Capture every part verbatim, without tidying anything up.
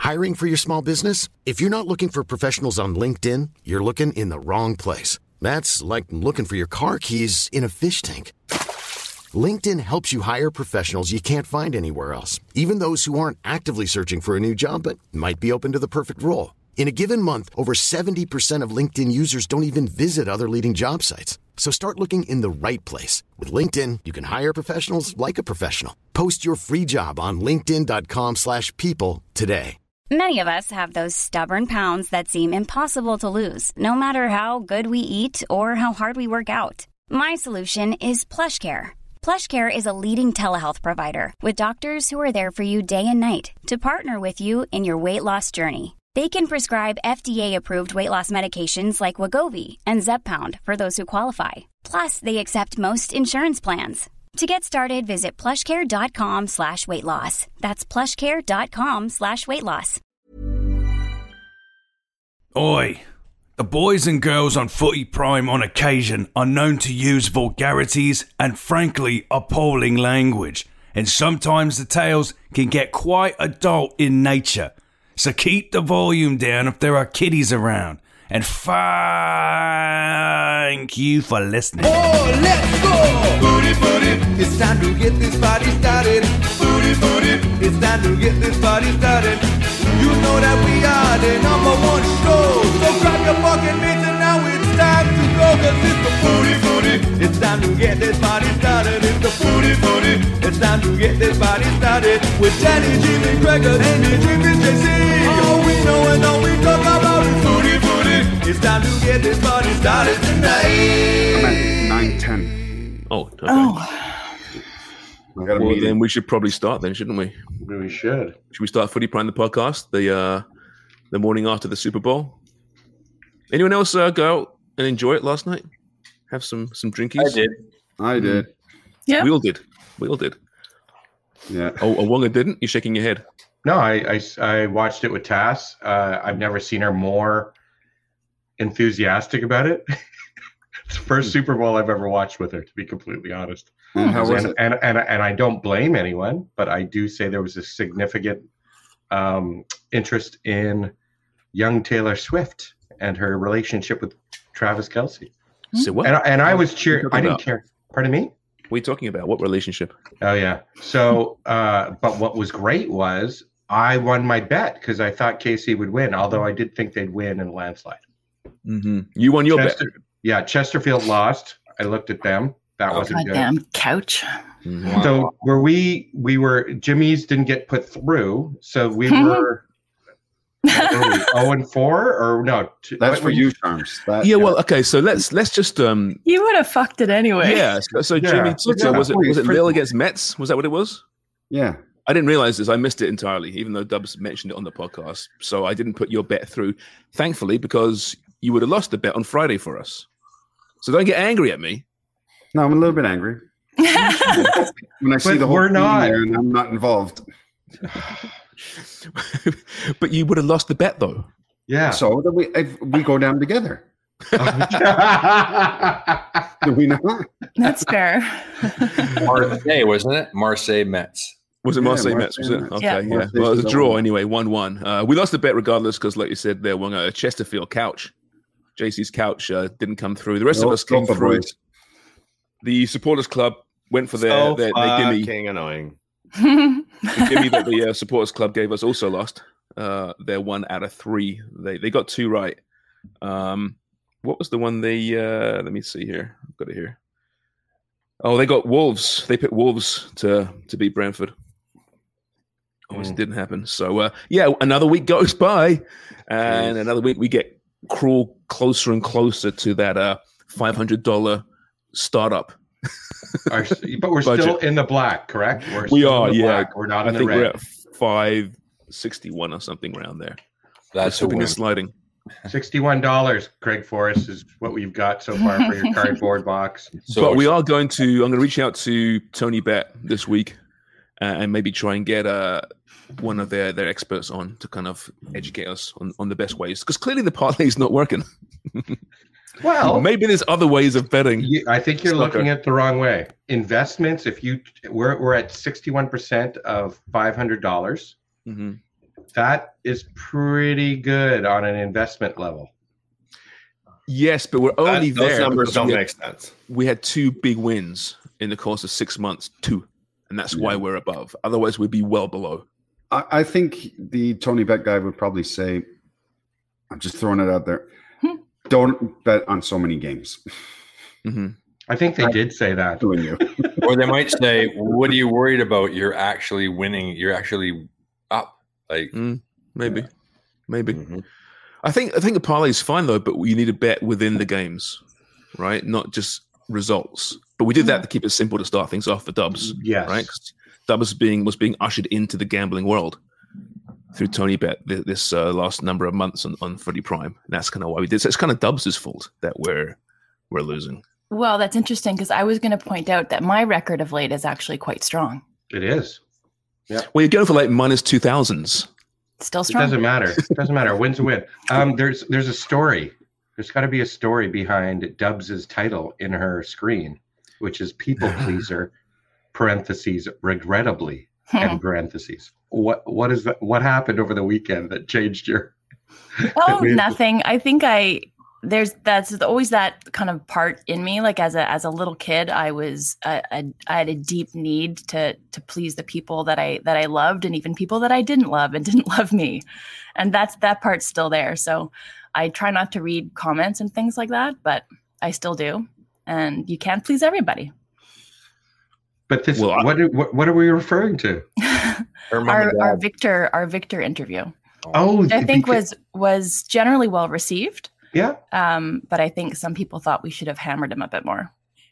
Hiring for your small business? If you're not looking for professionals on LinkedIn, you're looking in the wrong place. That's like looking for your car keys in a fish tank. LinkedIn helps you hire professionals you can't find anywhere else, even those who aren't actively searching for a new job but might be open to the perfect role. In a given month, over seventy percent of LinkedIn users don't even visit other leading job sites. So start looking in the right place. With LinkedIn, you can hire professionals like a professional. Post your free job on linkedin.com slash people today. Many of us have those stubborn pounds that seem impossible to lose, no matter how good we eat or how hard we work out. My solution is PlushCare. PlushCare is a leading telehealth provider with doctors who are there for you day and night to partner with you in your weight loss journey. They can prescribe F D A-approved weight loss medications like Wegovy and Zepbound for those who qualify. Plus, they accept most insurance plans. To get started, visit plushcare.com slash weight loss. That's plushcare.com slash weight loss. Oi. The boys and girls on Footy Prime on occasion are known to use vulgarities and frankly appalling language. And sometimes the tales can get quite adult in nature. So keep the volume down if there are kiddies around. And thank you for listening. Oh, let's go! Booty, booty, it's time to get this party started. Booty, booty, it's time to get this party started. You know that we are the number one show. So grab your fucking mitts and now it's time to go. Cause it's the booty, booty, it's time to get this party started. It's the booty, booty, it's time to get this party started. With Danny, Jimmy, Gregor, Andy, Jimmy, J C. All we know and all we talk about is booty, booty. It's time to get this party started tonight. I'm at nine ten. Oh, okay. Oh. I got a Well, meeting. then we should probably start then, shouldn't we? Maybe we should. Should we start Footy Prime the podcast the uh, the morning after the Super Bowl? Anyone else uh, go out and enjoy it last night? Have some some drinkies? I did. I did. Yeah. We all did. We all did. Yeah. Oh, Awonga didn't? You're shaking your head. No, I, I, I watched it with Tass. Uh, I've never seen her more enthusiastic about it. It's the first Super Bowl I've ever watched with her, to be completely honest. And how was and, it? And, and, and I don't blame anyone, but I do say there was a significant um, interest in young Taylor Swift and her relationship with Travis Kelce. So what? And, and I was cheering. What are I you didn't talking care. Pardon me? What are you talking about? What relationship? Oh, yeah. So, uh, but what was great was I won my bet because I thought K C would win, although I did think they'd win in a landslide. Mm-hmm. You won your Chester, bet. Yeah, Chesterfield lost. I looked at them. That wasn't good. Goddamn couch. Mm-hmm. So were we? We were Jimmy's didn't get put through, so we were zero and four, or no? Two, That's for you, Charms. That, Yeah, well, okay. So let's let's just um. You would have fucked it anyway. Yeah. So, so Yeah. Jimmy, took, Yeah. was it was it For- nil against Mets? Was that what it was? Yeah. I didn't realize this. I missed it entirely, even though Dubs mentioned it on the podcast. So I didn't put your bet through, thankfully, because you would have lost the bet on Friday for us. So don't get angry at me. No, I'm a little bit angry. When I see But the whole we're thing not. there and I'm not involved. But you would have lost the bet, though. Yeah. So then we if we go down together. Do we not? That's fair. Marseille, wasn't it? Marseille Mets. Was it Yeah, Marseille Marseille Mets? Was it? Mets. Okay, Yeah. yeah. Marseille Well, it was a was draw on. anyway, one one. Uh, we lost the bet regardless because, like you said, there won a Chesterfield couch. J C's couch uh, didn't come through. The rest of Nope, us came go for through. boys. The supporters club went for their, So their, their gimme. fucking annoying. The gimme that the uh, supporters club gave us also lost. Uh, they're one out of three. They they got two right. Um, what was the one they? Uh, let me see here. I've got it here. Oh, they got Wolves. They picked Wolves to to beat Brentford. Obviously, Mm. didn't happen. So uh, yeah, another week goes by, and Jeez. another week we get crawl closer and closer to that uh, five hundred dollar startup. Our- but we're Budget. still in the black, correct? We're We still are, in the yeah. black. We're not I in the think we're red. at five sixty one or something around there. That's a Something win. is sliding. Sixty-one dollars, Craig Forrest, is what we've got so far for your cardboard box. So but we are going to. I'm going to reach out to Tony Bet this week, uh, and maybe try and get uh, one of their, their experts on to kind of educate us on, on the best ways. Because clearly the parlay is not working. Well, maybe there's other ways of betting. You, I think you're Snooker. looking at the wrong way. Investments, if you we're we're at sixty-one percent of five hundred dollars. Mm-hmm. that is pretty good on an investment level. Yes, but we're only That- those there. numbers because don't we had- make sense. We had two big wins in the course of six months, two, and that's why we're above. Otherwise, we'd be well below. I, I think the Tony Bet guy would probably say, I'm just throwing it out there, don't bet on so many games. Mm-hmm. I think they did say that. Doing you. Or they might say, "What are you worried about? You're actually winning. You're actually up." Like Mm, maybe, Yeah. maybe. Mhm. I think I think the parlay is fine though, but you need to bet within the games, right? Not just results. But we did that to keep it simple to start things off for Dubs, Yes. right? 'Cause Dubs being was being ushered into the gambling world through Tony Bet th- this uh, last number of months on, on Footy Prime. And that's kind of why we did. So it's kind of Dubs' fault that we're we're losing. Well, that's interesting because I was going to point out that my record of late is actually quite strong. It is. Well, you're going for like minus two thousands. Still It strong. doesn't matter. It doesn't matter. A win's a win. Um, there's there's a story. There's got to be a story behind Dubs's title in her screen, which is people pleaser, parentheses, regrettably, and parentheses. What what is that? What happened over the weekend that changed your? Oh, We- nothing. I think I there's that's always that kind of part in me. Like as a as a little kid, I was I, I, I had a deep need to to please the people that I that I loved, and even people that I didn't love and didn't love me, and that's that part's still there. So I try not to read comments and things like that, but I still do. And you can't please everybody. But this, Well, I- what, are- what what are we referring to? Her mom our and our dad. Victor our Victor interview, Oh, which I think because- was was generally well received. yeah. Um, but I think some people thought we should have hammered him a bit more.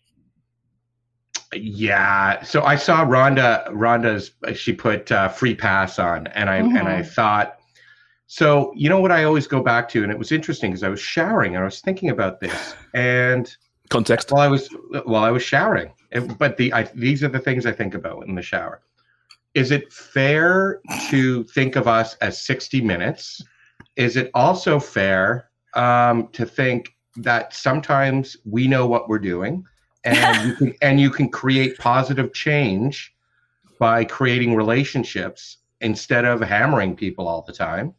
Yeah. So I saw Rhonda. Rhonda's. She put uh, free pass on, and I and I thought. So you know what I always go back to, and it was interesting because I was showering and I was thinking about this, and Context. while I was while I was showering, and- but the I, these are the things I think about in the shower. Is it fair to think of us as sixty minutes? Is it also fair um, to think that sometimes we know what we're doing, and you can, and you can create positive change by creating relationships instead of hammering people all the time?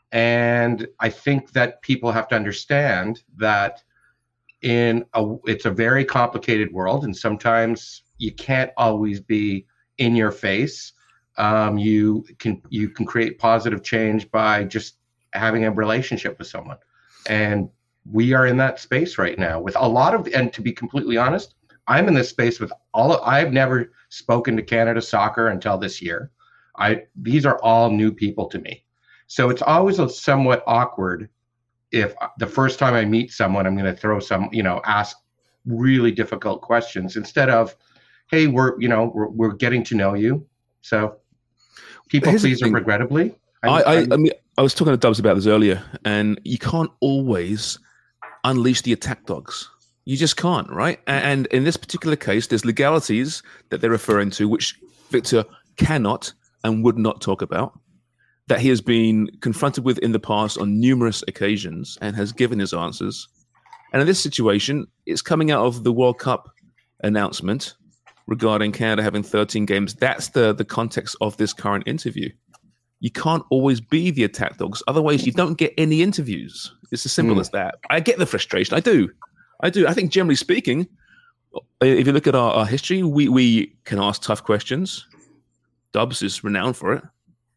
And I think that people have to understand that in a it's a very complicated world, and sometimes you can't always be in your face. Um, you can you can create positive change by just having a relationship with someone, and we are in that space right now with a lot of. And to be completely honest, I'm in this space with all. Of, I've never spoken to Canada Soccer until this year. I these are all new people to me, so it's always a somewhat awkward if the first time I meet someone, I'm going to throw some, you know, ask really difficult questions instead of, hey, we're, you know, we're, we're getting to know you. So people Here's the pleaser, thing. regrettably. I, I, I'm- I mean, I was talking to Dubs about this earlier, and you can't always unleash the attack dogs. You just can't, right? A- And in this particular case, there's legalities that they're referring to, which Victor cannot and would not talk about, that he has been confronted with in the past on numerous occasions and has given his answers. And in this situation, it's coming out of the World Cup announcement regarding Canada having thirteen games. That's the, the context of this current interview. You can't always be the attack dogs. Otherwise, you don't get any interviews. It's as simple Mm. as that. I get the frustration. I do. I do. I think generally speaking, if you look at our, our history, we, we can ask tough questions. Dubs is renowned for it.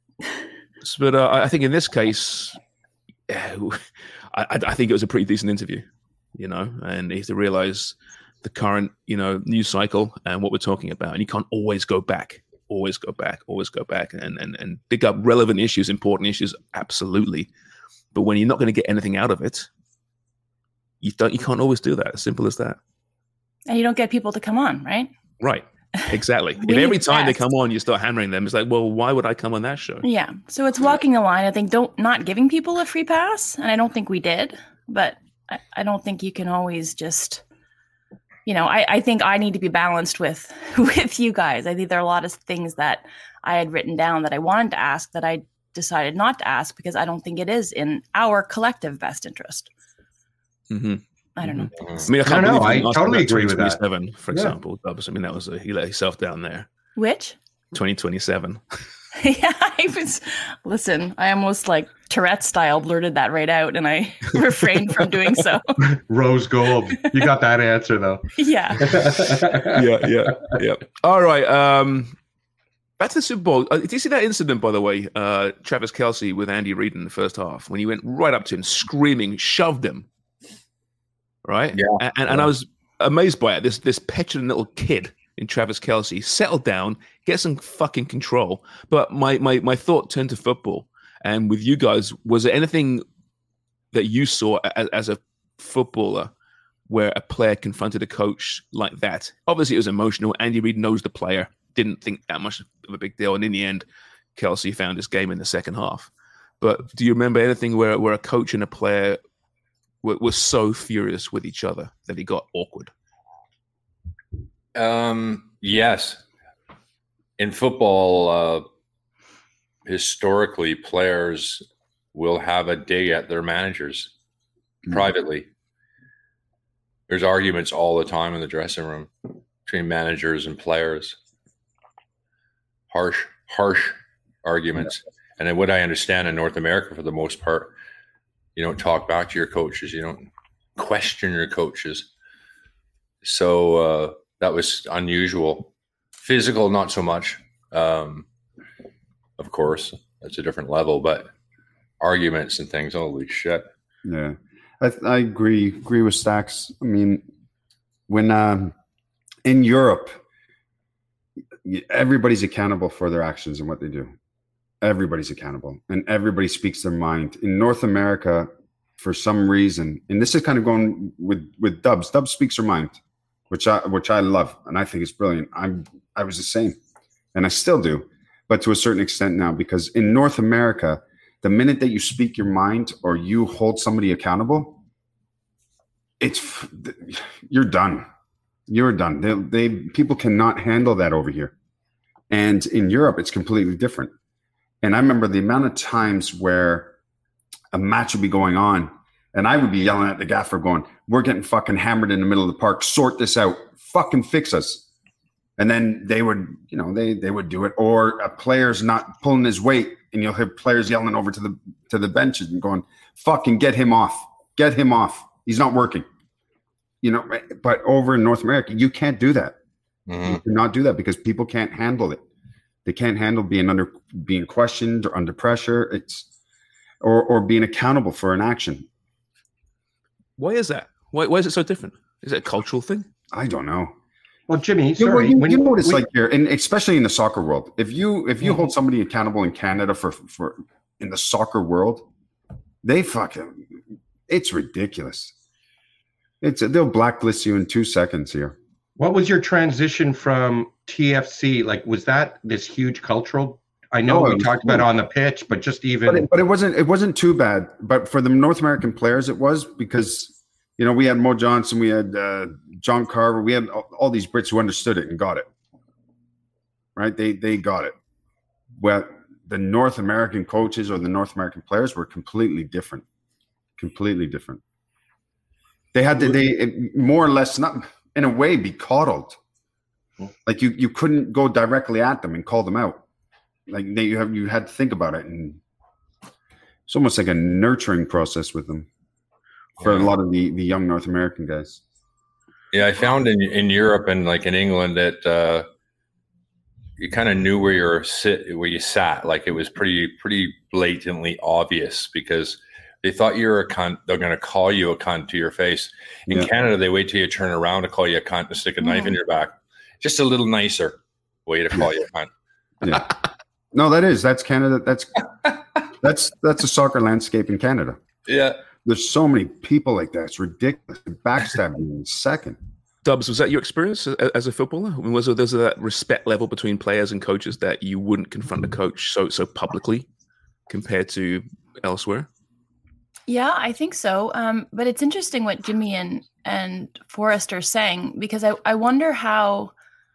But uh, I think in this case, yeah, I, I think it was a pretty decent interview, you know, and you have to realize the current, you know, news cycle and what we're talking about. And you can't always go back, always go back, always go back and, and, and pick up relevant issues, important issues. Absolutely. But when you're not going to get anything out of it, you don't, you can't always do that. As simple as that. And you don't get people to come on, right? Right. Exactly. We If every need time they guests. come on, you start hammering them, it's like, well, why would I come on that show? Yeah. So it's walking the line. I think don't not giving people a free pass, and I don't think we did. But I, I don't think you can always just, you know, I, I think I need to be balanced with with you guys. I think there are a lot of things that I had written down that I wanted to ask that I decided not to ask because I don't think it is in our collective best interest. Mm-hmm. I don't know. I mean, I can't No, no, believe he I asked totally about agree with that. twenty twenty-seven, for Yeah. example. Dubs. I mean, that was a, he let himself down there. Which? twenty twenty-seven. Yeah, I was. Listen, I almost like Tourette style blurted that right out, and I refrained from doing so. Rose gold. You got that answer though. Yeah. yeah, yeah, yeah. All right. Um, back to the Super Bowl. Uh, did you see that incident, by the way? Uh, Travis Kelce with Andy Reid in the first half when he went right up to him, screaming, shoved him. Right. Yeah. And, and, and I was amazed by it. This this petulant little kid in Travis Kelce, settle down, get some fucking control. But my my my thought turned to football. And with you guys, was there anything that you saw as, as a footballer where a player confronted a coach like that? Obviously, it was emotional. Andy Reid knows the player, didn't think that much of a big deal. And in the end, Kelce found his game in the second half. But do you remember anything where, where a coach and a player were, were so furious with each other that it got awkward? Um, yes. In football, uh, historically, players will have a dig at their managers mm-hmm. privately. There's arguments all the time in the dressing room between managers and players. Harsh, harsh arguments. Yeah. And then what I understand in North America, for the most part, you don't talk back to your coaches. You don't question your coaches. So uh, that was unusual. Physical, not so much. Um, of course, that's a different level, but arguments and things, holy shit. Yeah, I, I agree. Agree with Stacks. I mean, when um, in Europe, everybody's accountable for their actions and what they do. Everybody's accountable, and everybody speaks their mind. In North America, for some reason, and this is kind of going with with Dubs. Dubs speaks her mind, which I which I love, and I think it's brilliant. I'm I was the same, and I still do, but to a certain extent now, because in North America, the minute that you speak your mind or you hold somebody accountable, it's you're done. You're done. They, they people cannot handle that over here, and in Europe, it's completely different. And I remember the amount of times where a match would be going on, and I would be yelling at the gaffer, going, "We're getting fucking hammered in the middle of the park. Sort this out. Fucking fix us." And then they would, you know, they they would do it. Or a player's not pulling his weight, and you'll hear players yelling over to the to the benches and going, "Fucking get him off. Get him off. He's not working." You know, but over in North America, you can't do that. Mm-hmm. You cannot do that because people can't handle it. They can't handle being under being questioned or under pressure. It's or or being accountable for an action. Why is that? Why why is it so different? Is it a cultural thing? I don't know. Well, Jimmy, you, sorry. You, when you know what it's we, like here, and especially in the soccer world. If you if you mm-hmm. hold somebody accountable in Canada for for in the soccer world, they fucking it's ridiculous. It's they'll blacklist you in two seconds here. What was your transition from T F C? Like, was that this huge cultural? I know oh, we talked cool. about it on the pitch, but just even. But it, but it wasn't. It wasn't too bad. But for the North American players, it was because you know we had Mo Johnson, we had uh, John Carver, we had all, all these Brits who understood it and got it. Right? They they got it. Well, the North American coaches or the North American players were completely different. Completely different. They had to. They more or less not. In a way, be coddled. Like you, you couldn't go directly at them and call them out. Like they, you have, you had to think about it, and it's almost like a nurturing process with them for yeah. a lot of the, the young North American guys. Yeah, I found in in Europe and like in England that uh, you kind of knew where you sit, where you sat. Like it was pretty pretty blatantly obvious because they thought you were a cunt. They're going to call you a cunt to your face. In yeah. Canada, they wait till you turn around to call you a cunt and stick a knife mm. in your back. Just a little nicer way to call you a cunt. Yeah. No, that is. That's Canada. That's that's that's a soccer landscape in Canada. Yeah. There's so many people like that. It's ridiculous. Backstabbing in a second. Dubs, was that your experience as a footballer? I mean, was there, was there that respect level between players and coaches that you wouldn't confront a coach so so publicly compared to elsewhere? Yeah, I think so. Um, but it's interesting what Jimmy and, and Forrest are saying, because I, I wonder how,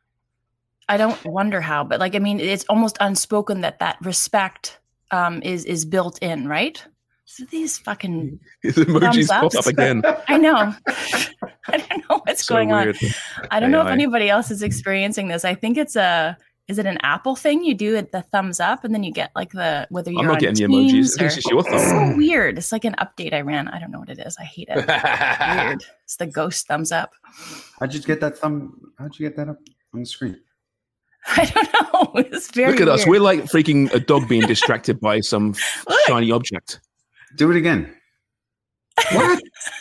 I don't wonder how, but like, I mean, it's almost unspoken that that respect um, is, is built in, right? So these fucking His emojis pop up again. I know. I don't know what's so going weird. on. I don't A I. know if anybody else is experiencing this. I think it's a, is it an Apple thing? You do it the thumbs up, and then you get like the whether you're I'm not on getting the Teams emojis. I think it's or- just your thumb. It's so weird. It's like an update I ran. I don't know what it is. I hate it. It's weird. It's the ghost thumbs up. How'd you get that thumb? How'd you get that up on the screen? I don't know. It's very Look at us. weird. We're like freaking a dog being distracted by some shiny object. Do it again. What?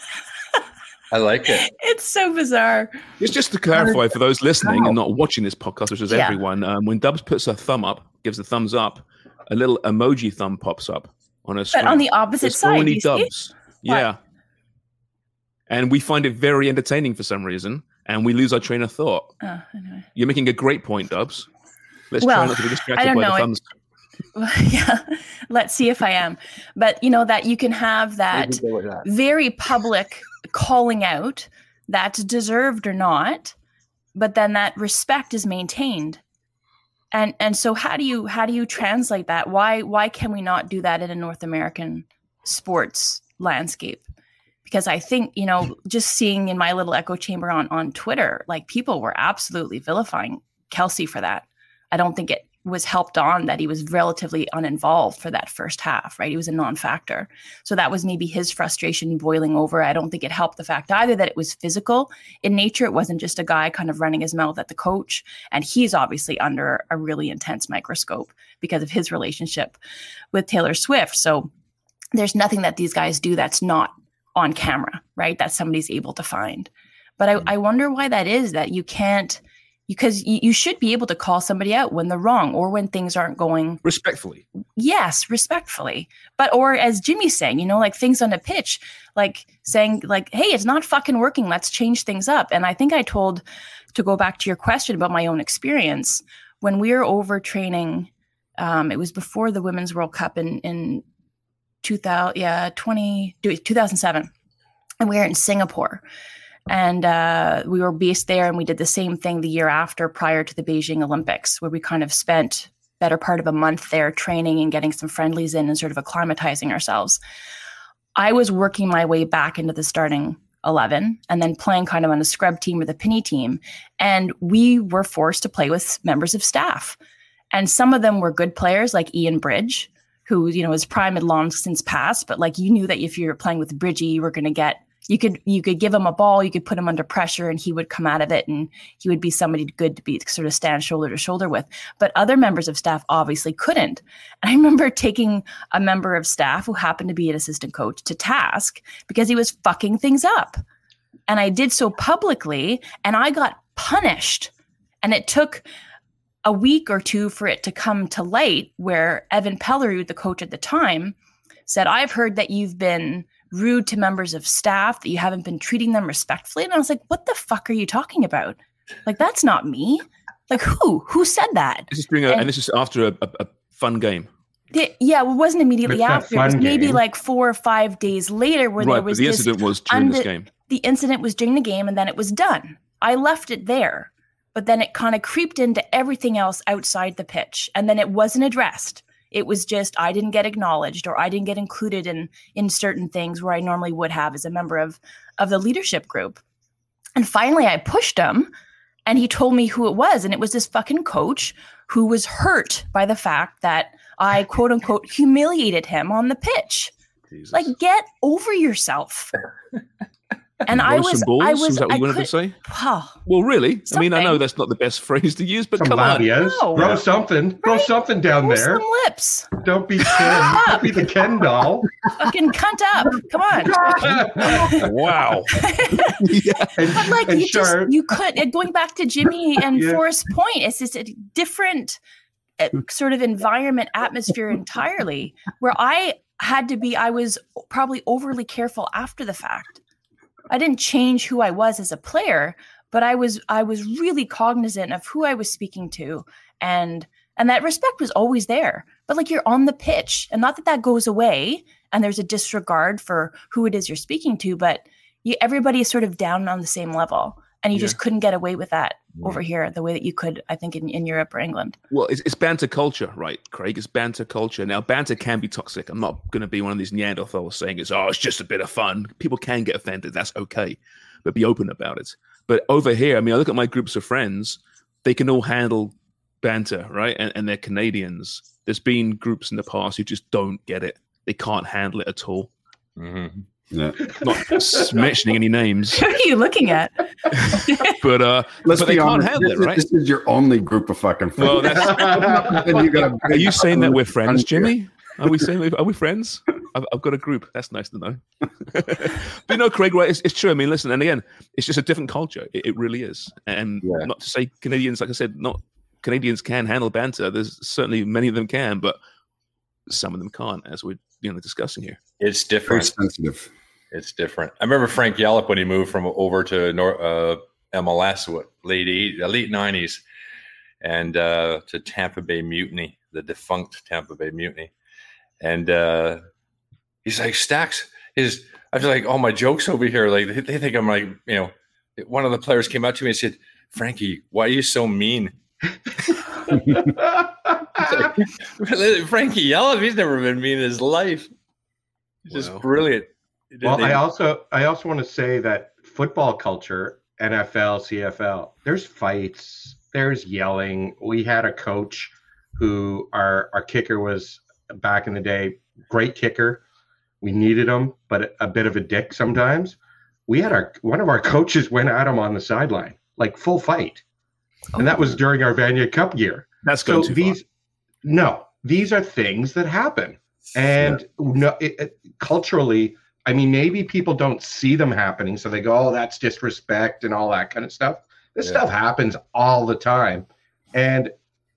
I like it. It's so bizarre. It's just to clarify for those listening and not watching this podcast, which is Yeah. everyone, um, when Dubs puts a thumb up, gives a thumbs up, a little emoji thumb pops up on a screen. But on the opposite There's side, only you see? Dubs. Yeah. And we find it very entertaining for some reason, and we lose our train of thought. Oh, anyway. You're making a great point, Dubs. Let's Well, try not to be I distracted don't by know. the It- thumbs. Yeah, let's see if I am. But you know that you can have that very public calling out that's deserved or not, but then that respect is maintained. And and so how do you how do you translate that? Why why can we not do that in a North American sports landscape? Because I think, you know, just seeing in my little echo chamber on on Twitter, like people were absolutely vilifying Kelsey for that. I don't think it was helped on that he was relatively uninvolved for that first half, right? He was a non-factor. So that was maybe his frustration boiling over. I don't think it helped the fact either that it was physical in nature. It wasn't just a guy kind of running his mouth at the coach. And he's obviously under a really intense microscope because of his relationship with Taylor Swift. So there's nothing that these guys do that's not on camera, right? That somebody's able to find. But I, I wonder why that is, that you can't, because you, you should be able to call somebody out when they're wrong or when things aren't going Respectfully. yes, respectfully. But or as Jimmy's saying, you know, like things on a pitch, like saying like, hey, it's not fucking working. Let's change things up. And I think I told, to go back to your question about my own experience, when we were overtraining, um, it was before the Women's World Cup in in two thousand, yeah, twenty, two thousand seven, and we were in Singapore. And uh, we were based there, and we did the same thing the year after, prior to the Beijing Olympics, where we kind of spent better part of a month there training and getting some friendlies in and sort of acclimatizing ourselves. I was working my way back into the starting eleven and then playing kind of on a scrub team or the penny team. And we were forced to play with members of staff. And some of them were good players like Ian Bridge, who, you know, his prime had long since passed. But like, you knew that if you were playing with Bridgie, you were going to get, you could, you could give him a ball, you could put him under pressure and he would come out of it and he would be somebody good to be sort of stand shoulder to shoulder with. But other members of staff obviously couldn't. And I remember taking a member of staff who happened to be an assistant coach to task because he was fucking things up. And I did so publicly and I got punished. And it took a week or two for it to come to light, where Evan Pelleru, the coach at the time, said, I've heard that you've been rude to members of staff, that you haven't been treating them respectfully. And I was like, what the fuck are you talking about? Like, that's not me. Like, who? Who said that? This is during a, And- and this is after a, a, a fun game. Yeah, yeah, well, it wasn't immediately It's a after. It was fun maybe game. like four or five days later where Right, there but was the this incident was during this unde- game. The incident was during the game and then it was done. I left it there, but then it kind of creeped into everything else outside the pitch. And then it wasn't addressed. It was just, I didn't get acknowledged or I didn't get included in in certain things where I normally would have as a member of, of the leadership group. And finally I pushed him and he told me who it was. And it was this fucking coach who was hurt by the fact that I quote unquote humiliated him on the pitch. Jesus. Like, get over yourself. And I Roast was, some balls? I was, Was that what I you wanted to could- say? Oh, Well, really? I mean, I know Something. that's not the best phrase to use, but Some come on. labias. No. Grow something. Grow Right? something down grow there. some lips. Don't be Ken. Don't be the Ken doll. Fucking cunt up. Come on. Wow. And, But like and you Char, just you could uh, going back to Jimmy and Yeah. Forrest's point, it's just a different uh, sort of environment, atmosphere entirely, where I had to be, I was probably overly careful after the fact. I didn't change who I was as a player, but I was I was really cognizant of who I was speaking to, and and that respect was always there. But like, you're on the pitch, and not that that goes away, and there's a disregard for who it is you're speaking to, but you, everybody is sort of down on the same level, and you just couldn't get away with that over here the way that you could, I think, in, in Europe or England. Well, it's, it's banter culture, right, Craig? It's banter culture. Now, banter can be toxic. I'm not going to be one of these Neanderthals saying it's, oh, it's just a bit of fun. People can get offended. That's okay. But be open about it. But over here, I mean, I look at my groups of friends. They can all handle banter, right? And, and they're Canadians. There's been groups in the past who just don't get it. They can't handle it at all. Mm-hmm. Yeah. Not mentioning any names. Who are you looking at? but uh, Let's but be they can't honest. handle This, it, right? This is your only group of fucking friends. Well, that's, you gotta, are you saying that we're friends, Jimmy? Are we saying are we friends? I've, I've got a group. That's nice to know. But you know, Craig, right? It's, it's true. I mean, listen, and again, it's just a different culture. It, it really is. And yeah. not to say Canadians, like I said, not Canadians can handle banter. There's certainly many of them can, but some of them can't, as we're you know discussing here. It's different. Very sensitive. It's different. I remember Frank Yallop when he moved from over to North, uh, M L S, what late eight, late nineties, and uh, to Tampa Bay Mutiny, the defunct Tampa Bay Mutiny, and uh, he's like, Stacks is. I was like, all my jokes over here, like they, they think I'm like, you know. One of the players came up to me and said, "Frankie, why are you so mean?" Like, Frankie Yallop, he's never been mean in his life. It's just Wow. brilliant. Well, They- I also I also want to say that football culture, N F L, C F L, there's fights, there's yelling. We had a coach who our our kicker was back in the day, great kicker. We needed him, but a bit of a dick sometimes. We had our one of our coaches went at him on the sideline, like full fight, and that was during our Vanier Cup year. That's So going too these, far. no, these are things that happen, and yeah. no, it, it, culturally, I mean, maybe people don't see them happening, so they go, "Oh, that's disrespect" and all that kind of stuff. This yeah. stuff happens all the time, and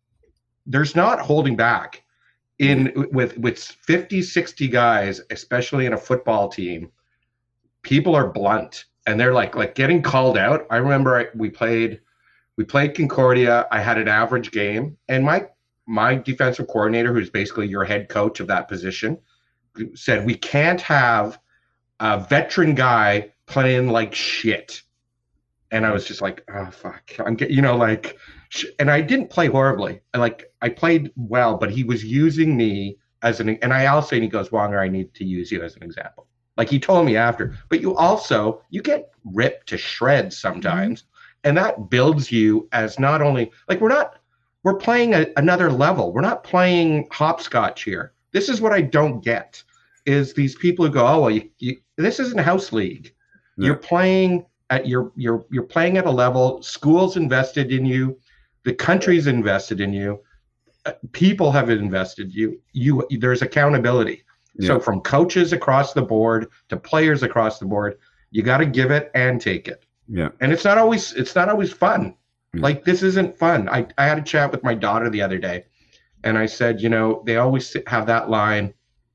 there's not holding back. In with with fifty, sixty guys, especially in a football team, people are blunt, and they're like like getting called out. I remember I, we played. We played Concordia. I had an average game, and my my defensive coordinator, who's basically your head coach of that position, said we can't have a veteran guy playing like shit. And I was just like, oh fuck, I'm get, you know like, and I didn't play horribly. I like I played well, but he was using me as an. And I also and he goes, Wonger, I need to use you as an example. Like he told me after, but you also you get ripped to shreds sometimes. Mm-hmm. And that builds you as not only like we're not we're playing a, another level. We're not playing hopscotch here. This is what I don't get is these people who go, oh well, you, you, this isn't house league. No. You're playing at you're you're you're playing at a level. School's invested in you, the country's invested in you, uh, people have invested you. You there's accountability. Yeah. So from coaches across the board to players across the board, you got to give it and take it. Yeah. And it's not always it's not always fun. Mm. Like this isn't fun. I, I had a chat with my daughter the other day and I said, you know, they always have that line,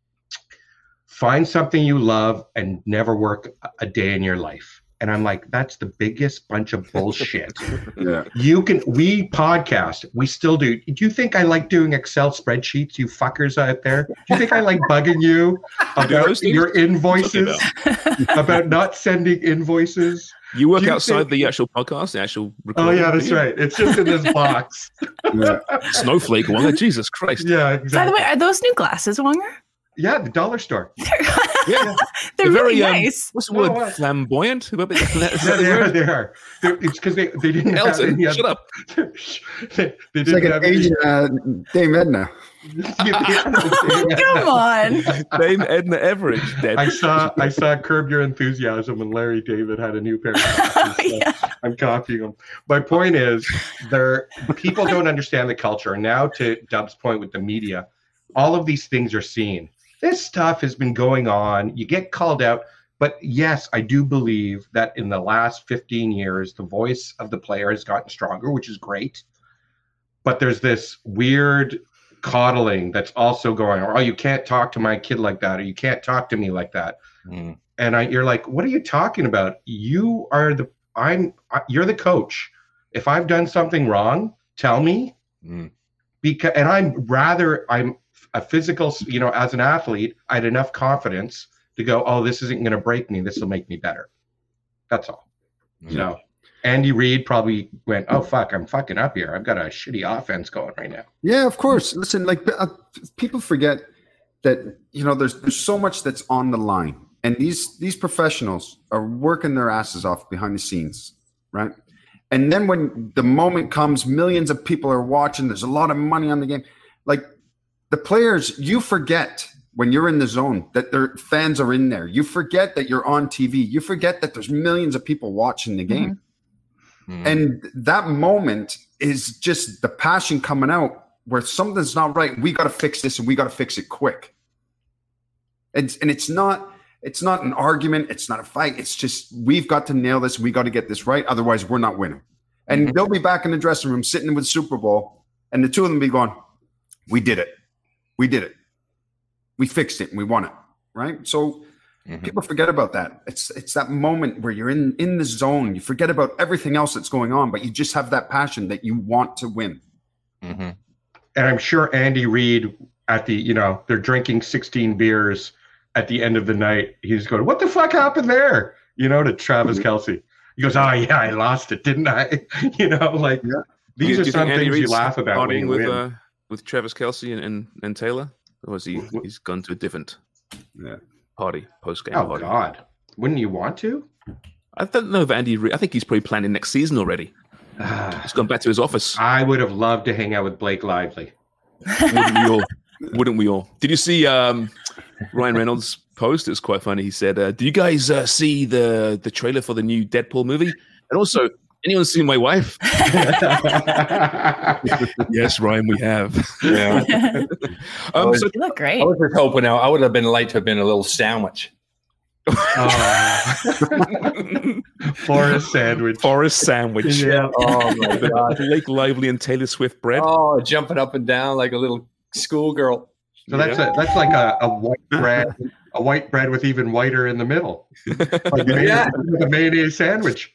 find something you love and never work a day in your life. And I'm like, that's the biggest bunch of bullshit. Yeah. You can we podcast, we still do. Do you think I like doing Excel spreadsheets, you fuckers out there? Do you think I like bugging you about your invoices? About not sending invoices? You work you outside think... the actual podcast, the actual recording. Oh, yeah, that's right. It's just in this box. Yeah. Snowflake one. Jesus Christ. Yeah, exactly. By the way, are those new glasses, Wonger? Yeah, the dollar store. Yeah. They're, They're really very nice. Um, what's the word? Oh, wow. Flamboyant? Yeah, they are. They are. They're, it's because they, they didn't Elton, have any shut other, up. they, they it's didn't like have an Asian uh, Dame Edna. Come on. Dame Edna Everage. Dead. I saw I saw Curb Your Enthusiasm when Larry David had a new pair of glasses. So yeah. I'm copying them. My point is, there people don't understand the culture. And now to Dub's point with the media, all of these things are seen. This stuff has been going on. You get called out. But yes, I do believe that in the last fifteen years, the voice of the player has gotten stronger, which is great. But there's this weird coddling that's also going on. Oh, you can't talk to my kid like that, or you can't talk to me like that. Mm. And I, you're like, what are you talking about? You are the, I'm, you're the coach. If I've done something wrong, tell me. Mm. Because, and I'm rather, I'm, a physical, you know, as an athlete, I had enough confidence to go, oh, this isn't going to break me. This will make me better. That's all. Mm-hmm. So Andy Reid probably went, oh, fuck, I'm fucking up here. I've got a shitty offense going right now. Yeah, of course. Listen, like uh, people forget that, you know, there's there's so much that's on the line. And these these professionals are working their asses off behind the scenes, right? And then when the moment comes, millions of people are watching, there's a lot of money on the game. Like the players, you forget when you're in the zone that their fans are in there. You forget that you're on T V. You forget that there's millions of people watching the game. Mm-hmm. And that moment is just the passion coming out where something's not right. We got to fix this and we got to fix it quick. And, and it's not... It's not an argument. It's not a fight. It's just, we've got to nail this. We got to get this right. Otherwise, we're not winning. And mm-hmm. they'll be back in the dressing room sitting with Super Bowl, and the two of them be going, we did it. We did it. We fixed it, and we won it, right? So mm-hmm. people forget about that. It's it's that moment where you're in, in the zone. You forget about everything else that's going on, but you just have that passion that you want to win. Mm-hmm. And I'm sure Andy Reid at the, you know, they're drinking sixteen beers at the end of the night, he's going, what the fuck happened there? You know, to Travis Kelce. He goes, oh, yeah, I lost it, didn't I? You know, like, yeah. these do, are do some things Reid's you laugh about when you with, win. Uh, with Travis Kelce and, and, and Taylor? Or has he he's gone to a different yeah. party, post-game oh, party? Oh, God. Wouldn't you want to? I don't know if Andy Reid, I think he's probably planning next season already. He's gone back to his office. I would have loved to hang out with Blake Lively. Wouldn't we all? Wouldn't we all? Did you see... Um, Ryan Reynolds' post? It was quite funny. He said, uh, do you guys uh, see the the trailer for the new Deadpool movie? And also, anyone seen my wife? Yes, Ryan, we have. Yeah. um, was, so, you look great. I was just hoping now, I would have been like to have been a little sandwich. Oh. Forest sandwich. Forest sandwich. Yeah. Oh, my God. Blake Lively and Taylor Swift bread. Oh, jumping up and down like a little schoolgirl. So that's yeah. a, that's like a, a white bread, a white bread with even whiter in the middle, like yeah. a mayonnaise sandwich.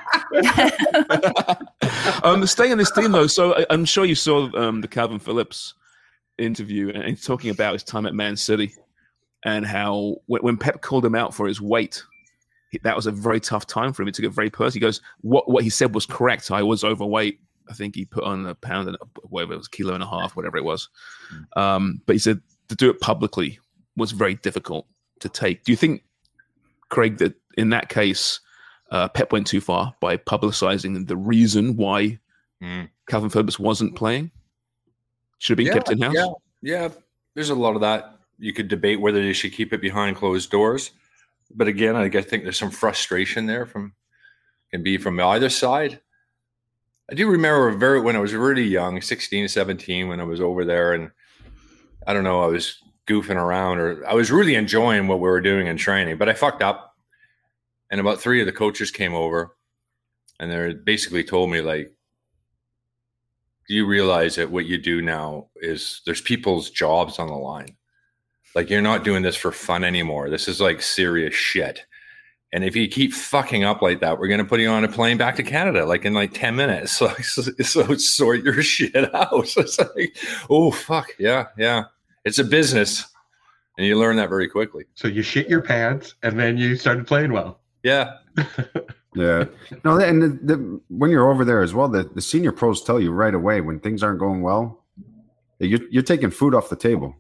um, staying on this theme though, so I, I'm sure you saw um, the Calvin Phillips interview, and he's talking about his time at Man City and how when, when Pep called him out for his weight, he, that was a very tough time for him. He took it very personally. He goes, "What what he said was correct. I was overweight. I think he put on a pound and whatever it was, kilo and a half, whatever it was. Um, but he said to do it publicly was very difficult to take. Do you think, Craig, that in that case, uh, Pep went too far by publicizing the reason why mm. Calvin Phillips wasn't playing? Should have been yeah, kept in house. Yeah, yeah. There's a lot of that. You could debate whether they should keep it behind closed doors. But again, I think there's some frustration there from can be from either side. I do remember very when I was really young, sixteen, seventeen, when I was over there, and I don't know, I was goofing around, or I was really enjoying what we were doing in training, but I fucked up. And about three of the coaches came over, and they basically told me, like, do you realize that what you do now is there's people's jobs on the line? Like, you're not doing this for fun anymore. This is like serious shit. And if you keep fucking up like that, we're going to put you on a plane back to Canada, like in like ten minutes. So, so, so sort your shit out. So it's like, oh, fuck. Yeah, yeah. It's a business. And you learn that very quickly. So you shit your pants and then you started playing well. Yeah. Yeah. No, and the, the, when you're over there as well, the, the senior pros tell you right away when things aren't going well, you're, you're taking food off the table.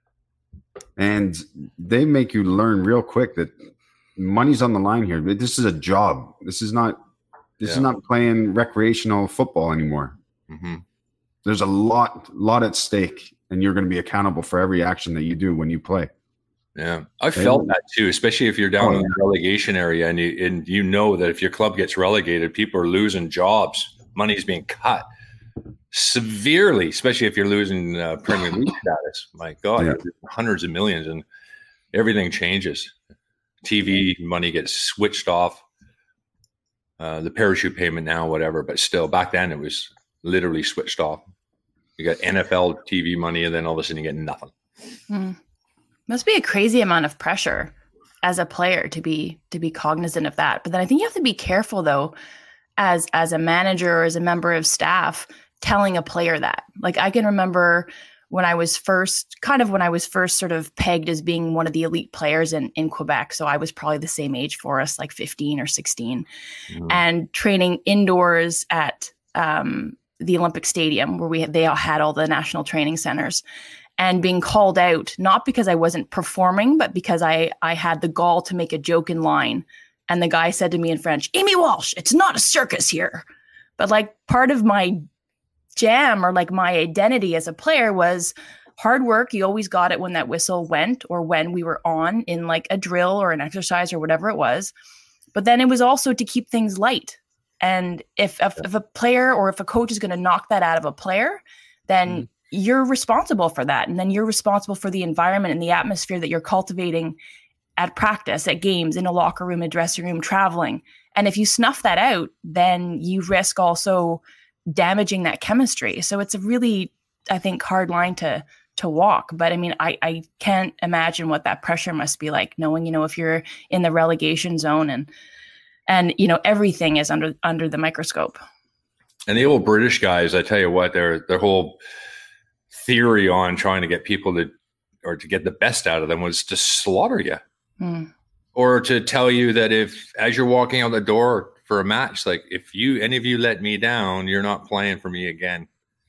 And they make you learn real quick that money's on the line here. This is a job. This is not this yeah. is not playing recreational football anymore. Mm-hmm. There's a lot lot at stake, and you're going to be accountable for every action that you do when you play. Yeah, I felt that too, especially if you're down oh, in the relegation area and you and you know that if your club gets relegated, people are losing jobs, money's being cut severely, especially if you're losing uh, Premier League status. My God, yeah. hundreds of millions, and everything changes. T V money gets switched off. Uh, the parachute payment now, whatever, but still, back then it was literally switched off. You got N F L T V money, and then all of a sudden you get nothing. Mm. Must be a crazy amount of pressure as a player to be to be cognizant of that. But then I think you have to be careful, though, as as a manager or as a member of staff, telling a player that. Like, I can remember when I was first, kind of when I was first sort of pegged as being one of the elite players in, in Quebec. So I was probably the same age for us, like fifteen or sixteen, mm-hmm. and training indoors at um, the Olympic Stadium, where we they all had all the national training centers, and being called out, not because I wasn't performing, but because I, I had the gall to make a joke in line. And the guy said to me in French, "Amy Walsh, it's not a circus here." But like part of my jam or like my identity as a player was hard work. You always got it when that whistle went or when we were on in like a drill or an exercise or whatever it was. But then it was also to keep things light. And if if, if a player or if a coach is going to knock that out of a player, then mm. you're responsible for that. And then you're responsible for the environment and the atmosphere that you're cultivating at practice, at games, in a locker room, a dressing room, traveling. And if you snuff that out, then you risk also damaging that chemistry. So it's a really, I think, hard line to to walk. But I mean, I, I can't imagine what that pressure must be like, knowing, you know, if you're in the relegation zone and, and, you know, everything is under, under the microscope. And the old British guys, I tell you what, their, their whole theory on trying to get people to, or to get the best out of them was to slaughter you. Hmm. Or to tell you that if, as you're walking out the door for a match, like if you, any of you let me down, you're not playing for me again.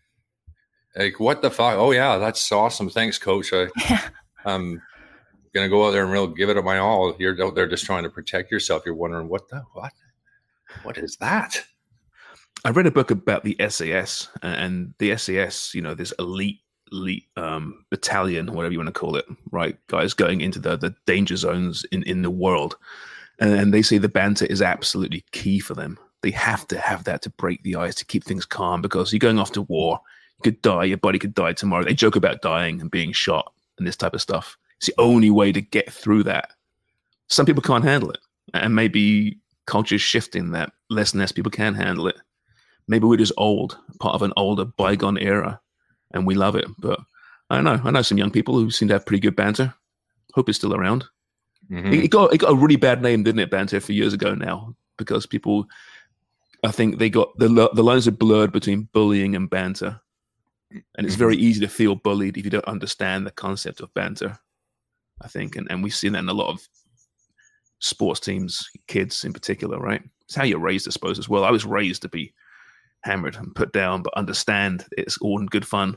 Like, what the fuck? Oh yeah, that's awesome. Thanks, coach. I, yeah. I'm going to go out there and really give it my all. You're out there just trying to protect yourself. You're wondering what the, what, what is that? I read a book about the S A S, and the S A S, you know, this elite, elite um, battalion, whatever you want to call it, right? Guys going into the, the danger zones in, in the world. And, and they say the banter is absolutely key for them. They have to have that to break the ice, to keep things calm, because you're going off to war. You could die. Your body could die tomorrow. They joke about dying and being shot and this type of stuff. It's the only way to get through that. Some people can't handle it. And maybe culture's shifting that less and less people can handle it. Maybe we're just old, part of an older bygone era, and we love it. But I don't know. I know some young people who seem to have pretty good banter. Hope it's still around. Mm-hmm. It, it got it got a really bad name, didn't it, banter, a few years ago now, because people, I think they got the the lines are blurred between bullying and banter, and it's very easy to feel bullied if you don't understand the concept of banter, I think, and and we've seen that in a lot of sports teams, kids in particular, right? It's how you're raised, I suppose, as well. I was raised to be hammered and put down, but understand it's all in good fun,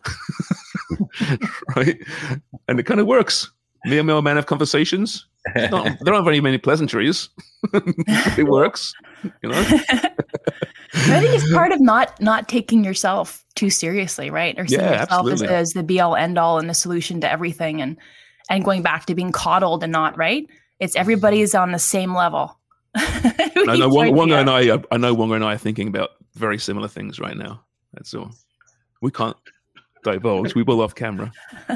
right? And it kind of works. Me and my old man have conversations. Not, there aren't very many pleasantries. It works, you know. I think it's part of not not taking yourself too seriously, right? Or seeing yeah, yourself as, absolutely. as the be all end all and the solution to everything, and and going back to being coddled and not, right? It's everybody's on the same level. I know Wonga, Wonga and I. I know Wonga and I are thinking about very similar things right now. That's all. We can't divulge. We will off camera.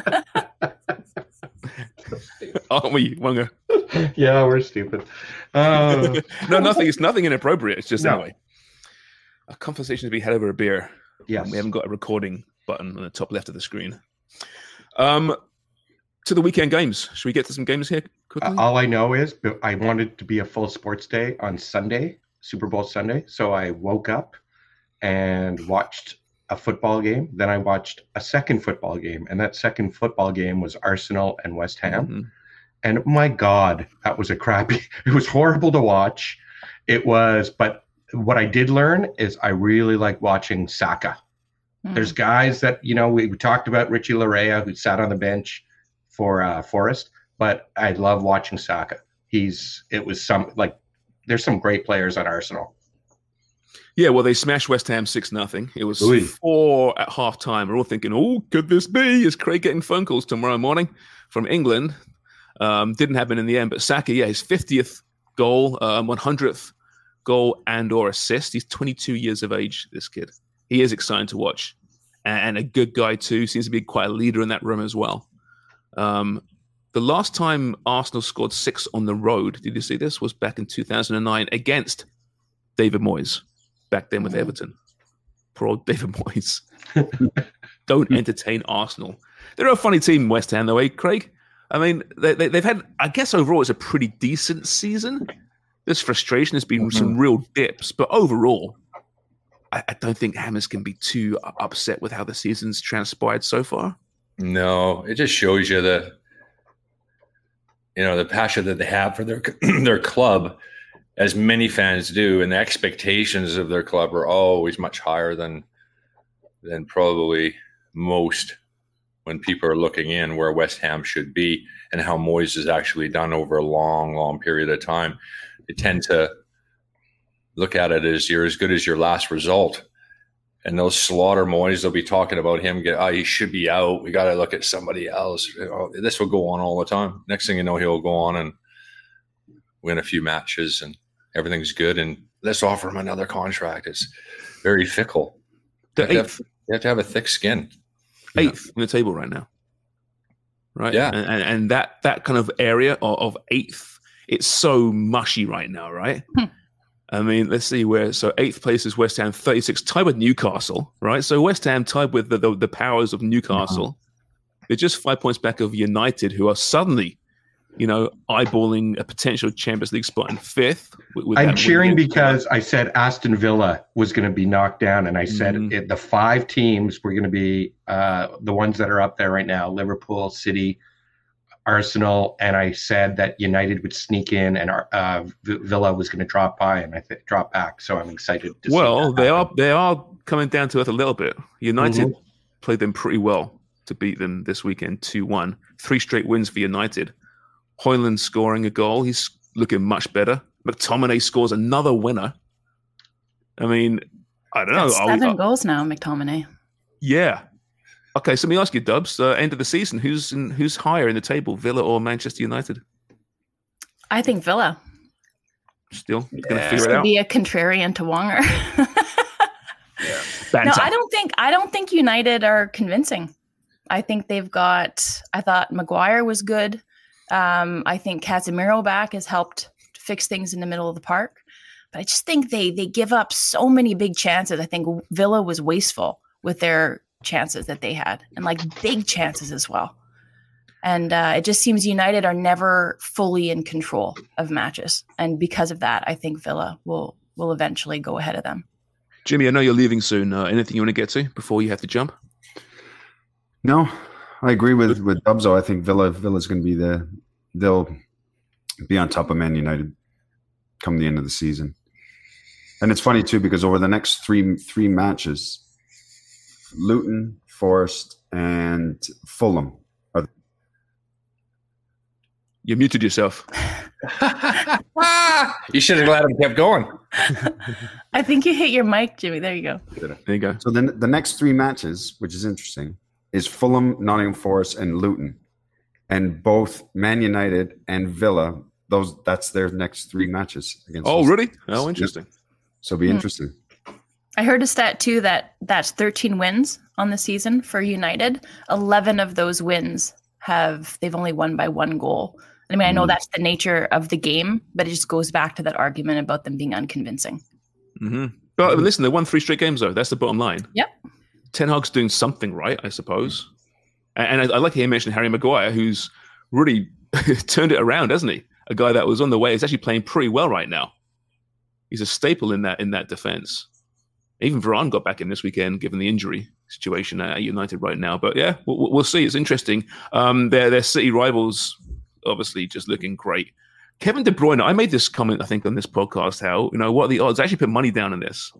Aren't we, Wonga? Yeah, we're stupid. Uh, no, nothing. It's nothing inappropriate. It's just no. anyway. A conversation to be had over a beer. Yes. We haven't got a recording button on the top left of the screen. Um, to the weekend games. Should we get to some games here quickly? Uh, all I know is I wanted to be a full sports day on Sunday, Super Bowl Sunday. So I woke up and watched a football game. Then I watched a second football game. And that second football game was Arsenal and West Ham. Mm-hmm. And my God, that was a crappy, it was horrible to watch. It was, but what I did learn is I really like watching Saka. Mm-hmm. There's guys that, you know, we, we talked about Richie Larea, who sat on the bench for uh, Forest, but I love watching Saka. He's, it was some, like, there's some great players at Arsenal. Yeah, well, they smashed West Ham six nothing. It was Ooh. four at halftime. We're all thinking, oh, could this be? Is Craig getting phone calls tomorrow morning from England? Um, didn't happen in the end, but Saka, yeah, his fiftieth goal, um, one hundredth goal and or assist. He's twenty-two years of age, this kid. He is exciting to watch. And a good guy, too. Seems to be quite a leader in that room as well. Um, the last time Arsenal scored six on the road, did you see this, was back in two thousand nine against David Moyes, back then with Everton. Poor old David Moyes. Don't entertain Arsenal. They're a funny team, West Ham, though, eh, Craig? I mean, they, they, they've had, I guess overall, it's a pretty decent season. There's frustration. There's been mm-hmm. some real dips. But overall, I, I don't think Hammers can be too upset with how the season's transpired so far. No, it just shows you the, you know, the passion that they have for their their club, as many fans do, and the expectations of their club are always much higher than than probably most when people are looking in where West Ham should be and how Moyes has actually done over a long, long period of time. They tend to look at it as you're as good as your last result. And those slaughter moys, they'll be talking about him. Get, oh, he should be out. We got to look at somebody else. Oh, this will go on all the time. Next thing you know, he'll go on and win a few matches, and everything's good. And let's offer him another contract. It's very fickle. You have, have, you have to have a thick skin. Eighth in the table right now, right? Yeah, and, and, and that that kind of area of, of eighth, it's so mushy right now, right? Hmm. I mean, let's see where. So eighth place is West Ham, thirty-six, tied with Newcastle, right? So West Ham tied with the the, the powers of Newcastle. Mm-hmm. They're just five points back of United, who are suddenly, you know, eyeballing a potential Champions League spot in fifth. With, with I'm cheering because I said Aston Villa was going to be knocked down, and I said mm-hmm. it, the five teams were going to be uh, the ones that are up there right now: Liverpool, City, Arsenal, and I said that United would sneak in, and uh, Villa was going to drop by, and I think drop back. So I'm excited. To well, see they are they are coming down to earth a little bit. United mm-hmm. played them pretty well to beat them this weekend, two one. Three straight wins for United. Højlund scoring a goal. He's looking much better. McTominay scores another winner. I mean, I don't know. That's seven we, uh, goals now, McTominay. Yeah. Okay, so let me ask you, Dubs. Uh, end of the season, who's in, who's higher in the table, Villa or Manchester United? I think Villa. Still yeah. going to figure it out. Be a contrarian to Wonger. yeah. No, I don't think. I don't think United are convincing. I think they've got. I thought Maguire was good. Um, I think Casemiro back has helped fix things in the middle of the park. But I just think they they give up so many big chances. I think Villa was wasteful with their chances that they had, and like big chances as well. And uh, it just seems United are never fully in control of matches. And because of that, I think Villa will will eventually go ahead of them. Jimmy, I know you're leaving soon. Uh, anything you want to get to before you have to jump? No, I agree with with Dubzo. I think Villa Villa's going to be the they'll be on top of Man United come the end of the season. And it's funny too because over the next three three matches, Luton, Forest, and Fulham are. You muted yourself. You should have let him keep going. I think you hit your mic, Jimmy. There you go. There you go. So then the next three matches, which is interesting, is Fulham, Nottingham Forest, and Luton. And both Man United and Villa, those that's their next three matches against. Oh, us. really? Oh, interesting. Yep. So it'll be hmm. interesting. I heard a stat too that that's thirteen wins on the season for United. eleven of those wins have they've only won by one goal. I mean, I know mm. that's the nature of the game, but it just goes back to that argument about them being unconvincing. Mm-hmm. But listen, they won three straight games though. That's the bottom line. Yep. Ten Hag's doing something right, I suppose. And I, I like how you mentioned Harry Maguire, who's really turned it around, hasn't he? A guy that was on the way is actually playing pretty well right now. He's a staple in that in that defense. Even Varane got back in this weekend, given the injury situation at United right now. But yeah, we'll, we'll see. It's interesting. Um, their their city rivals, obviously, just looking great. Kevin De Bruyne. I made this comment, I think, on this podcast. How you know what are the odds? I actually put money down on this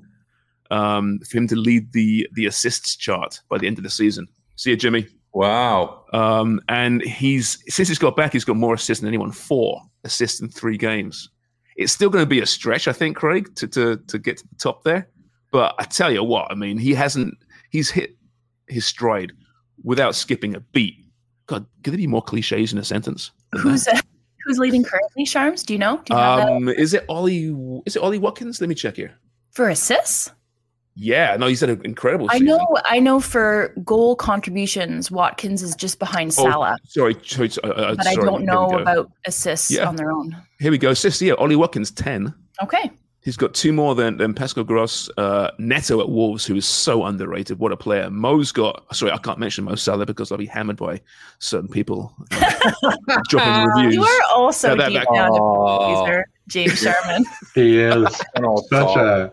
um, for him to lead the the assists chart by the end of the season. See you, Jimmy. Wow. Um, and he's since he's got back, he's got more assists than anyone. Four assists in three games. It's still going to be a stretch, I think, Craig, to to to get to the top there. But I tell you what, I mean, he hasn't, he's hit his stride without skipping a beat. God, could there be more cliches in a sentence? Who's uh, who's leading currently, Sharms? Do you know? Do you have um, that? Is it Ollie, is it Ollie Watkins? Let me check here. For assists? Yeah, no, he's had an incredible I season. know, I know for goal contributions, Watkins is just behind oh, Salah. Sorry, sorry uh, but sorry, I don't know about assists yeah. on their own. Here we go. Assists, yeah, Ollie Watkins, ten. Okay. He's got two more than, than Pascal Gross. Uh, Neto at Wolves, who is so underrated. What a player. Mo's got, sorry, I can't mention Mo Salah because I'll be hammered by certain people uh, dropping reviews. You are also that, deep that, down oh. to James Sharman. He is such a...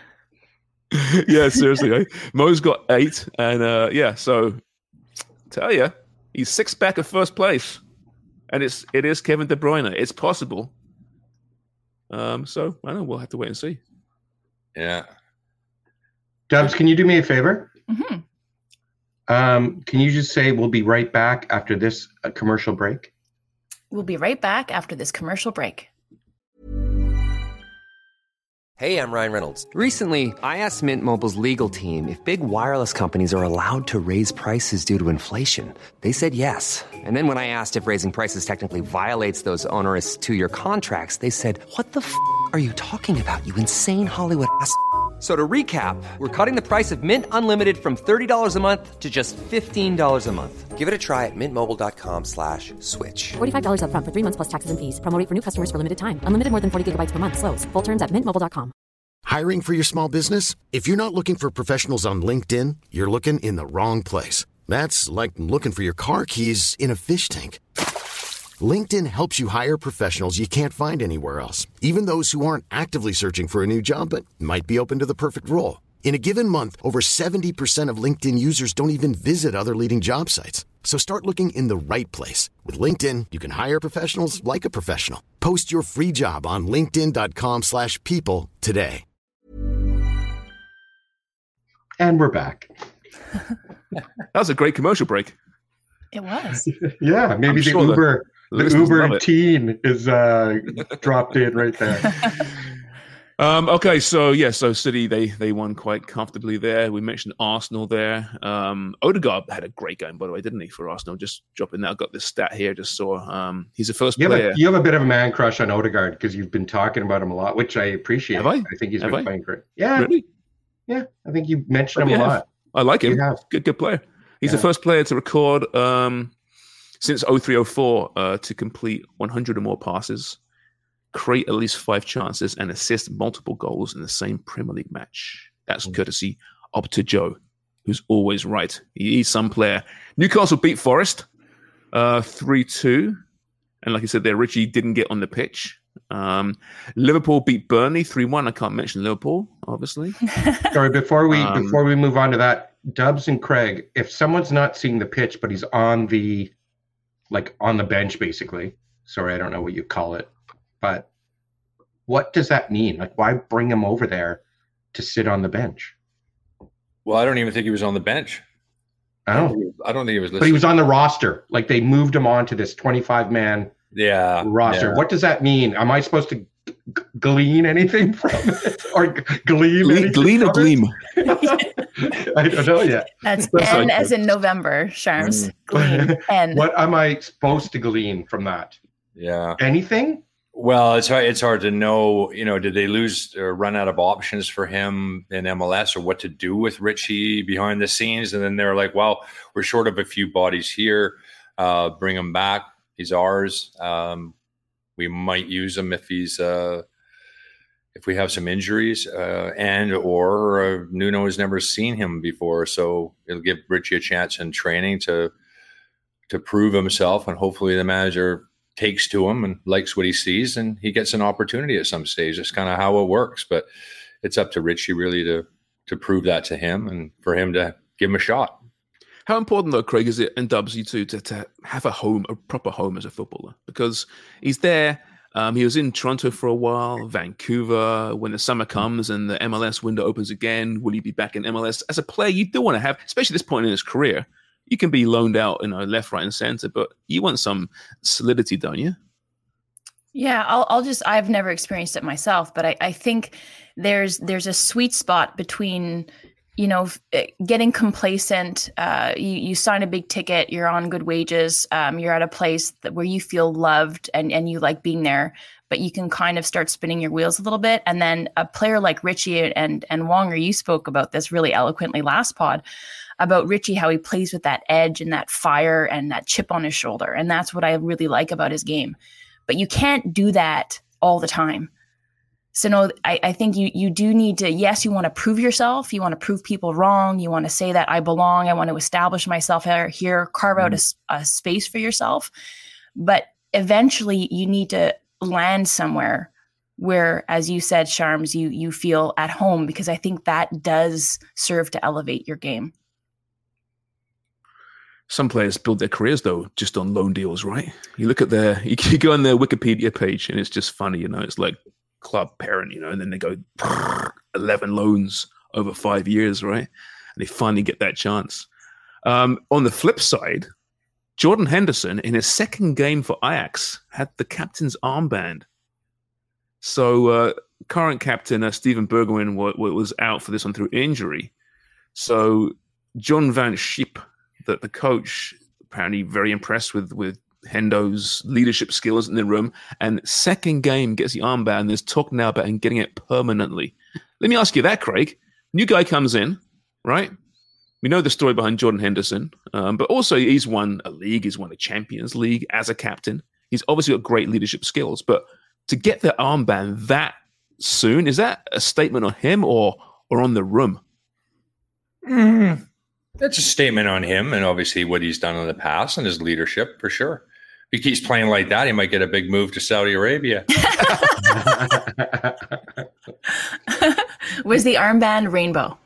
Yeah, seriously. Eh? Mo's got eight. And uh, yeah, so tell you, he's six back of first place. And it's it is Kevin De Bruyne. It's possible. Um, so I don't know. We'll have to wait and see. Yeah. Dubs, can you do me a favor? Mm-hmm. Um, can you just say we'll be right back after this uh, commercial break? We'll be right back after this commercial break. Hey, I'm Ryan Reynolds. Recently, I asked Mint Mobile's legal team if big wireless companies are allowed to raise prices due to inflation. They said yes. And then when I asked if raising prices technically violates those onerous two-year contracts, they said, what the f*** are you talking about, you insane Hollywood ass f- So to recap, we're cutting the price of Mint Unlimited from thirty dollars a month to just fifteen dollars a month. Give it a try at mintmobile.com slash switch. forty-five dollars up front for three months plus taxes and fees. Promo rate for new customers for limited time. Unlimited more than forty gigabytes per month. Slows full terms at mint mobile dot com. Hiring for your small business? If you're not looking for professionals on LinkedIn, you're looking in the wrong place. That's like looking for your car keys in a fish tank. LinkedIn helps you hire professionals you can't find anywhere else, even those who aren't actively searching for a new job but might be open to the perfect role. In a given month, over seventy percent of LinkedIn users don't even visit other leading job sites. So start looking in the right place. With LinkedIn, you can hire professionals like a professional. Post your free job on linkedin.com slash people today. And we're back. That was a great commercial break. It was. Yeah, maybe I'm the sure Uber the the listeners love Uber it. teen is uh, dropped in right there. Um, okay, so yeah, so City they they won quite comfortably there. We mentioned Arsenal there. Um, Odegaard had a great game, by the way, didn't he, for Arsenal? Just dropping that. I've got this stat here. Just saw. Um, he's the first You have, player. a, you have a bit of a man crush on Odegaard because you've been talking about him a lot, which I appreciate. Have I? I think he's Have been I? playing great. Yeah, Really? yeah. I think you mentioned Maybe him a I have. lot. I like him. You have. Good, good player. He's Yeah. the first player to record um, since oh three oh four uh, to complete one hundred or more passes, create at least five chances, and assist multiple goals in the same Premier League match. That's courtesy up to Joe, who's always right. He's some player. Newcastle beat Forest uh, three two. And like I said there, Richie didn't get on the pitch. Um, Liverpool beat Burnley three one. I can't mention Liverpool, obviously. Sorry, before we Um, before we move on to that, Dubs and Craig, if someone's not seeing the pitch, but he's on the like on the bench, basically. Sorry, I don't know what you call it, but what does that mean? Like, why bring him over there to sit on the bench? Well, I don't even think he was on the bench. I don't. I don't think he was listening. But he was on the roster. Like they moved him on to this twenty-five man yeah, roster. yeah. What does that mean? Am I supposed to g- glean anything from it, or g- gleam? Glean, anything glean or from gleam? it? I don't know yet. That's That's N like- as in November, Sharms. Glean. N. What am I supposed to glean from that? Yeah. Anything? Well, it's hard, it's hard to know, you know, did they lose or run out of options for him in M L S or what to do with Richie behind the scenes? And then they're like, well, we're short of a few bodies here. Uh, bring him back. He's ours. Um, we might use him if he's uh, if we have some injuries uh, and or uh, Nuno has never seen him before. So it'll give Richie a chance in training to to prove himself, and hopefully the manager takes to him and likes what he sees, and he gets an opportunity at some stage. That's kind of how it works. But it's up to Richie really to to prove that to him and for him to give him a shot. How important, though, Craig, is it, and Dubs, you two, to, to have a home, a proper home as a footballer? Because he's there. Um, he was in Toronto for a while, Vancouver. When the summer comes and the M L S window opens again, will he be back in M L S? As a player, you do want to have, especially at this point in his career, you can be loaned out, you know, left, right, and center, but you want some solidity, don't you? Yeah, I'll, I'll just, I've never experienced it myself, but I, I think there's, there's a sweet spot between, you know, getting complacent. Uh, you, you sign a big ticket, you're on good wages. Um, you're at a place that where you feel loved and, and you like being there, but you can kind of start spinning your wheels a little bit. And then a player like Richie and, and Wonger, you spoke about this really eloquently last pod, about Richie, how he plays with that edge and that fire and that chip on his shoulder. And that's what I really like about his game. But you can't do that all the time. So no, I, I think you you do need to, yes, you want to prove yourself. You want to prove people wrong. You want to say that I belong. I want to establish myself here, here carve out a, a space for yourself. But eventually you need to land somewhere where, as you said, Sharms, you you feel at home, because I think that does serve to elevate your game. Some players build their careers, though, just on loan deals, right? You look at their, you, you go on their Wikipedia page, and it's just funny, you know, it's like club parent, you know, and then they go eleven loans over five years, right? And they finally get that chance. Um, on the flip side, Jordan Henderson, in his second game for Ajax, had the captain's armband. So uh, current captain uh, Steven Bergwijn w- w- was out for this one through injury. So John Van Schip, the, the coach, apparently very impressed with, with Hendo's leadership skills in the room. And second game gets the armband. There's talk now about him getting it permanently. Let me ask you that, Craig. New guy comes in, right? We know the story behind Jordan Henderson, um, but also he's won a league. He's won a Champions League as a captain. He's obviously got great leadership skills, but to get the armband that soon, is that a statement on him or or on the room? Mm, that's a statement on him and obviously what he's done in the past and his leadership for sure. If he keeps playing like that, he might get a big move to Saudi Arabia. Was the armband rainbow?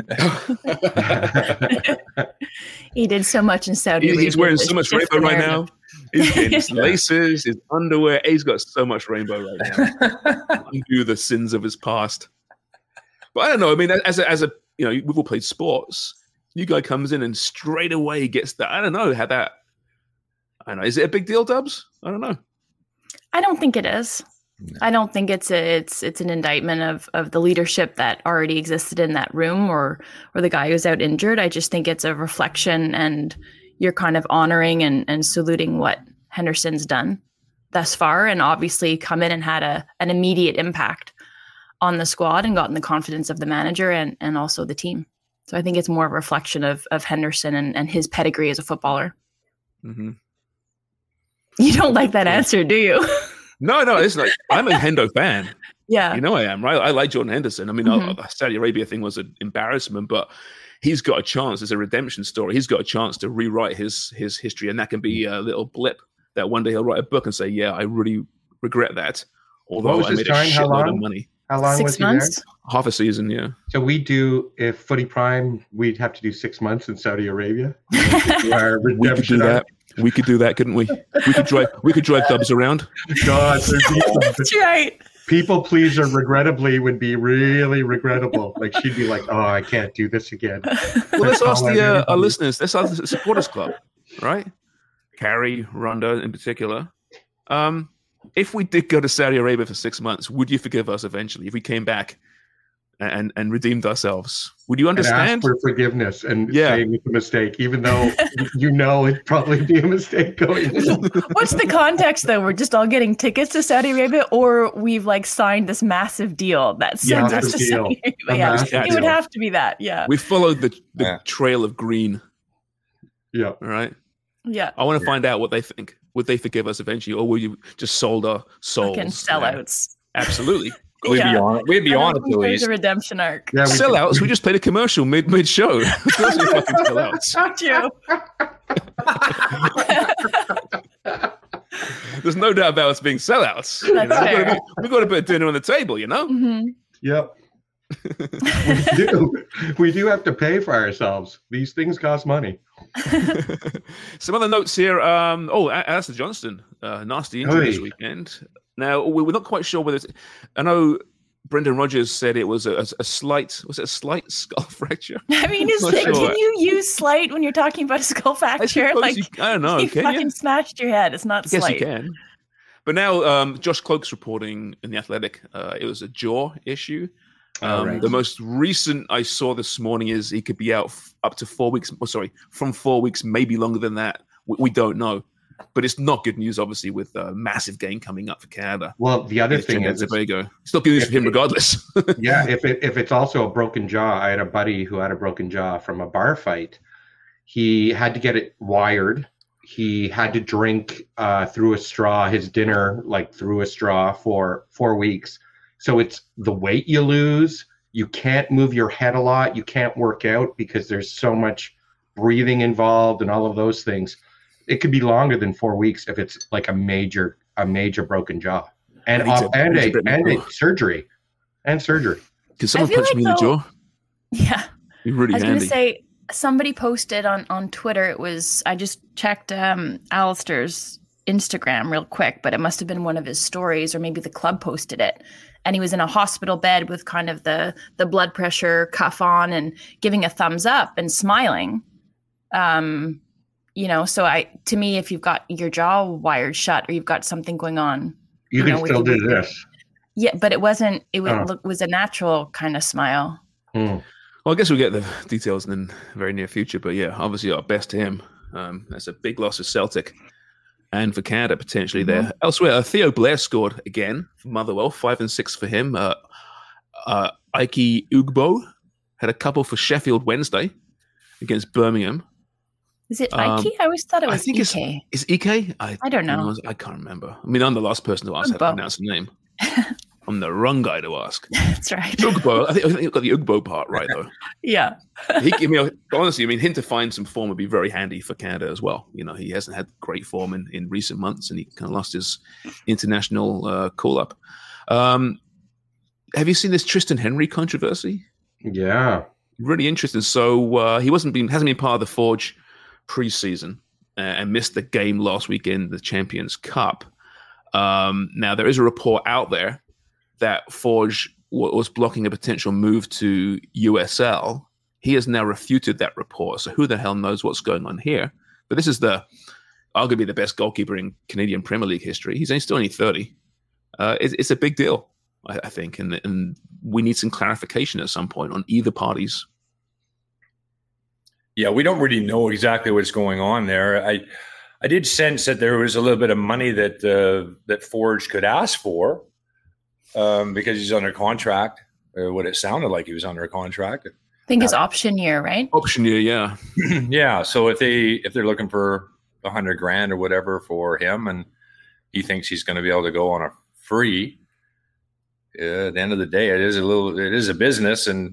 He did so much in Saudi He, Arabia. he's wearing so much rainbow right now. He's getting his Yeah. laces, his underwear. He's got so much rainbow right now. Undo the sins of his past. But I don't know. I mean, as a, as a you know, we've all played sports. New guy comes in and straight away gets that. I don't know how that. I don't know. Is it a big deal, Dubs? I don't know. I don't think it is. I don't think it's a, it's it's an indictment of of the leadership that already existed in that room or or the guy who's out injured. I just think it's a reflection, and you're kind of honoring and, and saluting what Henderson's done thus far, and obviously come in and had a an immediate impact on the squad and gotten the confidence of the manager and and also the team. So I think it's more of a reflection of of Henderson and, and his pedigree as a footballer. Mm-hmm. You don't like that answer, do you? No, no, it's like I'm a Hendo fan. Yeah. You know I am, right? I like Jordan Henderson. I mean, Mhm. the Saudi Arabia thing was an embarrassment, but he's got a chance. It's a redemption story. He's got a chance to rewrite his his history, and that can be a little blip that one day he'll write a book and say, yeah, I really regret that. Although What was I his made time? a How shitload long? of money. How long Six was he months? there? Half a season, yeah. So we do, if Footy Prime, we'd have to do six months in Saudi Arabia. Our We could do redemption that. arc. We could do that, couldn't we? We could drive we could drive Dubs around. God, there'd be some- That's right. people pleaser regrettably would be really regrettable. Like she'd be like, "Oh, I can't do this again." Well, let's ask the uh, our Everybody. listeners. Let's ask the supporters club, right? Carrie, Rhonda in particular. Um, if we did go to Saudi Arabia for six months, would you forgive us eventually if we came back and and redeemed ourselves? Would you And ask understand? for forgiveness and Yeah. say it's a mistake, even though you know it'd probably be a mistake going in. What's the context though? We're just all getting tickets to Saudi Arabia, or we've like signed this massive deal that sends us Massive to deal. Saudi Arabia. A Yeah, massive it would deal. have to be that. Yeah. We followed the, the Yeah. trail of green. Yeah. All right. Yeah. I want to find out what they think. Would they forgive us eventually, or will you just sold our souls? Fucking sellouts. Absolutely. We'd Yeah. be on. We'd be I don't on it think till there's he's. a redemption arc. Yeah, we Sellouts. We just played a commercial mid mid show. Those are fucking sellouts. Not you. There's no doubt about us being sellouts. That's We've got, fair. to be, we've got to put dinner on the table, you know? hmm Yep. we do. We do have to pay for ourselves. These things cost money. Some other notes here. Um, oh, A- Alistair Johnston, uh, nasty injury this Oi. weekend. Now, we- we're not quite sure whether it's. I know Brendan Rodgers said it was a, a, a slight. Was it a slight skull fracture? I mean, is Not can sure. you use slight when you're talking about a skull fracture? suppose Like, you- I don't know, you can you? fucking smashed your head. It's not I guess slight. you can. But now, um, Josh Cloak's reporting in The Athletic. Uh, it was a jaw issue. Um, right. The most recent I saw this morning is he could be out f- up to four weeks. Oh, sorry, from four weeks, maybe longer than that. We, we don't know. But it's not good news, obviously, with a massive game coming up for Canada. Well, the other Against thing Trinidad is, and Tobago. It's not good news for him, regardless. yeah, if it if it's also a broken jaw, I had a buddy who had a broken jaw from a bar fight. He had to get it wired. He had to drink uh, through a straw his dinner, like through a straw, for four weeks. So it's the weight you lose. You can't move your head a lot. You can't work out because there's so much breathing involved and all of those things. It could be longer than four weeks if it's like a major a major broken jaw and Needs a- op- and needs a a, bit more. and a surgery and surgery. Can someone feel punch like me in the though- jaw? Yeah. Be really I was handy. going to say, somebody posted on, on Twitter. It was, I just checked um, Alistair's Instagram real quick, but it must have been one of his stories, or maybe the club posted it. And he was in a hospital bed with kind of the, the blood pressure cuff on and giving a thumbs up and smiling. Um, you know, so I, to me, if you've got your jaw wired shut or you've got something going on, You, You can know, we still can- do this. Yeah, but it wasn't. It was, Oh. look, was a natural kind of smile. Hmm. Well, I guess we'll get the details in the very near future. But yeah, obviously our best to him. Um, that's a big loss for Celtic and for Canada potentially Mm-hmm. there. Elsewhere, uh, Theo Blair scored again for Motherwell, five and six for him. Uh, uh, Ike Ugbo had a couple for Sheffield Wednesday against Birmingham. Is it Um, Ike? I always thought it I was think it's Ike. is Ike. I, I don't know. I can't remember. I mean, I'm the last person to ask how to Ugbo. pronounce the name. I'm the wrong guy to ask. That's right. Ugbo. I think, I think you got the Ugbo part right though. Yeah. he, I mean, honestly, I mean, him to find some form would be very handy for Canada as well. You know, he hasn't had great form in, in recent months, and he kind of lost his international uh, call-up. Um, have you seen this Tristan Henry controversy? Yeah. Really interesting. So uh, he wasn't been hasn't been part of the Forge preseason uh, and missed the game last weekend, the Champions Cup. Um, now there is a report out there that Forge w- was blocking a potential move to U S L. He has now refuted that report. So who the hell knows what's going on here? But this is the arguably the best goalkeeper in Canadian Premier League history. He's only still only thirty. Uh, it's, it's a big deal, I, I think, and, and we need some clarification at some point on either parties. Yeah, we don't really know exactly what's going on there. I I did sense that there was a little bit of money that uh, that Forge could ask for um, because he's under contract, or what it sounded like he was under a contract. I think it's option year, right? Option year, yeah. Yeah, so if they if they're looking for a hundred grand or whatever for him, and he thinks he's going to be able to go on a free, uh, at the end of the day, it is a little it is a business, and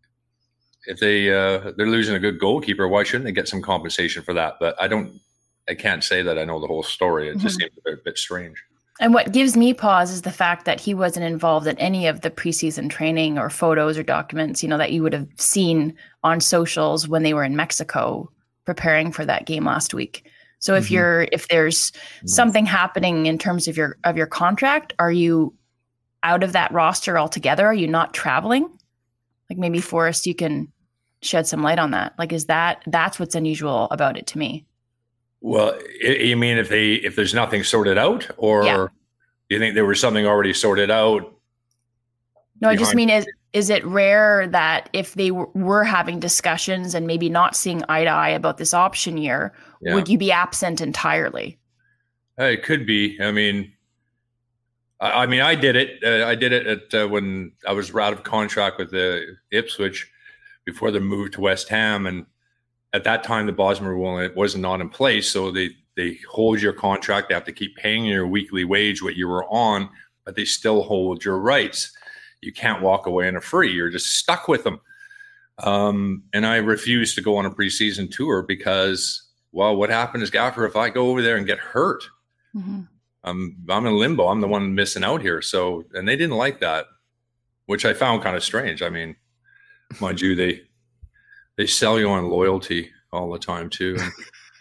if they uh, they're losing a good goalkeeper, why shouldn't they get some compensation for that? But I don't, I can't say that I know the whole story. It just Mhm. seems a bit, a bit strange. And what gives me pause is the fact that he wasn't involved in any of the preseason training or photos or documents, you know, that you would have seen on socials when they were in Mexico preparing for that game last week. So if Mhm. you're if there's something happening in terms of your of your contract, are you out of that roster altogether? Are you not traveling? Like maybe Forrest, you can shed some light on that. Like, is that that's what's unusual about it to me? Well, I, you mean if they if there's nothing sorted out, or Yeah. do you think there was something already sorted out? No, I just behind- mean is is it rare that if they w- were having discussions and maybe not seeing eye to eye about this option year, Yeah. would you be absent entirely? Uh, It could be. I mean, I, I mean, I did it. Uh, I did it at uh, when I was out of contract with the Ipswich before the move to West Ham, and at that time the Bosman rule was not in place. So they they hold your contract. They have to keep paying your weekly wage what you were on, but they still hold your rights. You can't walk away on a free. You're just stuck with them. Um, and I refused to go on a preseason tour because, well, what happened is, Gaffer, if I go over there and get hurt, Mm-hmm. I'm I'm in limbo. I'm the one missing out here. So, and they didn't like that, which I found kind of strange. I mean, mind you, they they sell you on loyalty all the time too. And,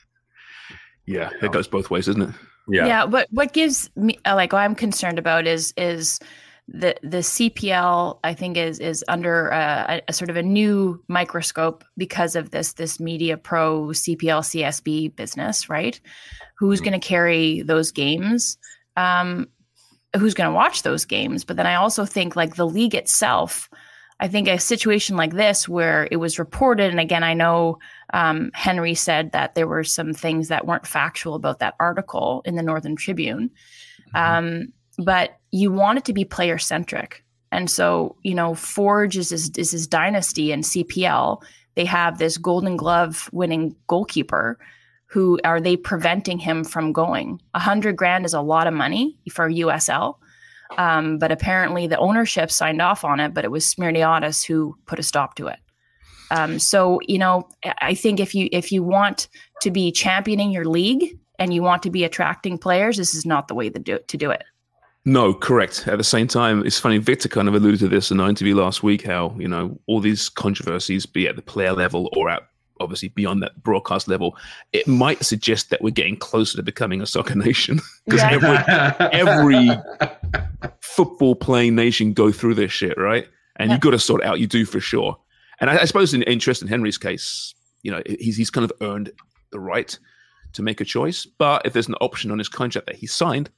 Yeah, it goes both ways, doesn't it? yeah. Yeah, but what gives me uh, like what I'm concerned about is is the the C P L I think is is under a, a sort of a new microscope because of this this Media Pro C P L C S B business, right? Who's going to carry those games? Um, who's going to watch those games? But then I also think like the league itself. I think a situation like this where it was reported, and again, I know um, Henry said that there were some things that weren't factual about that article in the Northern Tribune, um, but you want it to be player centric. And so, you know, Forge is his, is his dynasty in C P L. They have this Golden Glove winning goalkeeper. Who are they preventing him from going? A hundred grand is a lot of money for U S L. Um, but apparently the ownership signed off on it, but it was Smirniotis who put a stop to it. Um, so, you know, I think if you if you want to be championing your league and you want to be attracting players, this is not the way to do, to do it. No, correct. At the same time, it's funny, Victor kind of alluded to this in our interview last week, how, you know, all these controversies, be at the player level or at obviously beyond that broadcast level, it might suggest that we're getting closer to becoming a soccer nation. Because Yeah. every, every football playing nation go through this shit, right? And Yeah. you've got to sort it out. You do for sure. And I, I suppose in interest in Henry's case, you know, he's he's kind of earned the right to make a choice. But if there's an option on his contract that he signed,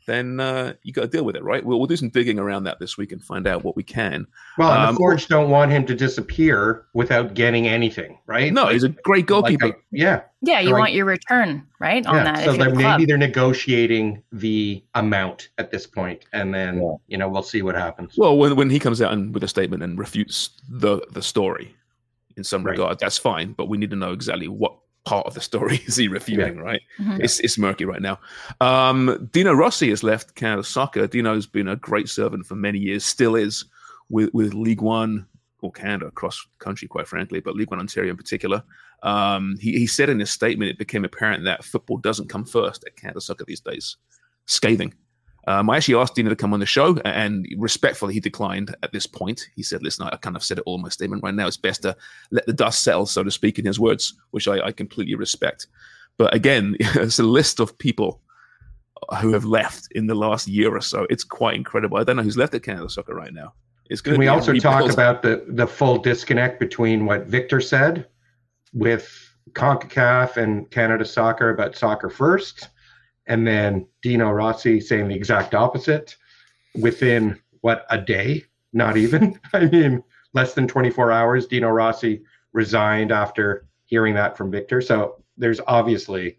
then uh, you got to deal with it, right? We'll, we'll do some digging around that this week and find out what we can. Well, and um, the Forge don't want him to disappear without getting anything, right? No, like, he's a great goalkeeper. Like I, yeah. Yeah, you so want I, your return, right, on yeah, that. So if you're they're, the club. maybe they're negotiating the amount at this point, and then, yeah. you know, we'll see what happens. Well, when when he comes out and with a statement and refutes the, the story in some right. regard, that's fine, but we need to know exactly what part of the story is he refuting, yeah. right? Mm-hmm. It's it's murky right now. Um, Dino Rossi has left Canada Soccer. Dino's been a great servant for many years, still is, with, with League One, or Canada, across country, quite frankly, but League One Ontario in particular. Um, he, he said in his statement, it became apparent that football doesn't come first at Canada Soccer these days. Scathing. Um, I actually asked Dino to come on the show, and respectfully, he declined at this point. He said, listen, I kind of said it all in my statement right now. It's best to let the dust settle, so to speak, in his words, which I, I completely respect. But again, it's a list of people who have left in the last year or so. It's quite incredible. I don't know who's left at Canada Soccer right now. It's Can we also talk about the, the full disconnect between what Victor said with CONCACAF and Canada Soccer about soccer first, and then Dino Rossi saying the exact opposite within, what, a day? Not even. I mean, less than twenty-four hours, Dino Rossi resigned after hearing that from Victor. So there's obviously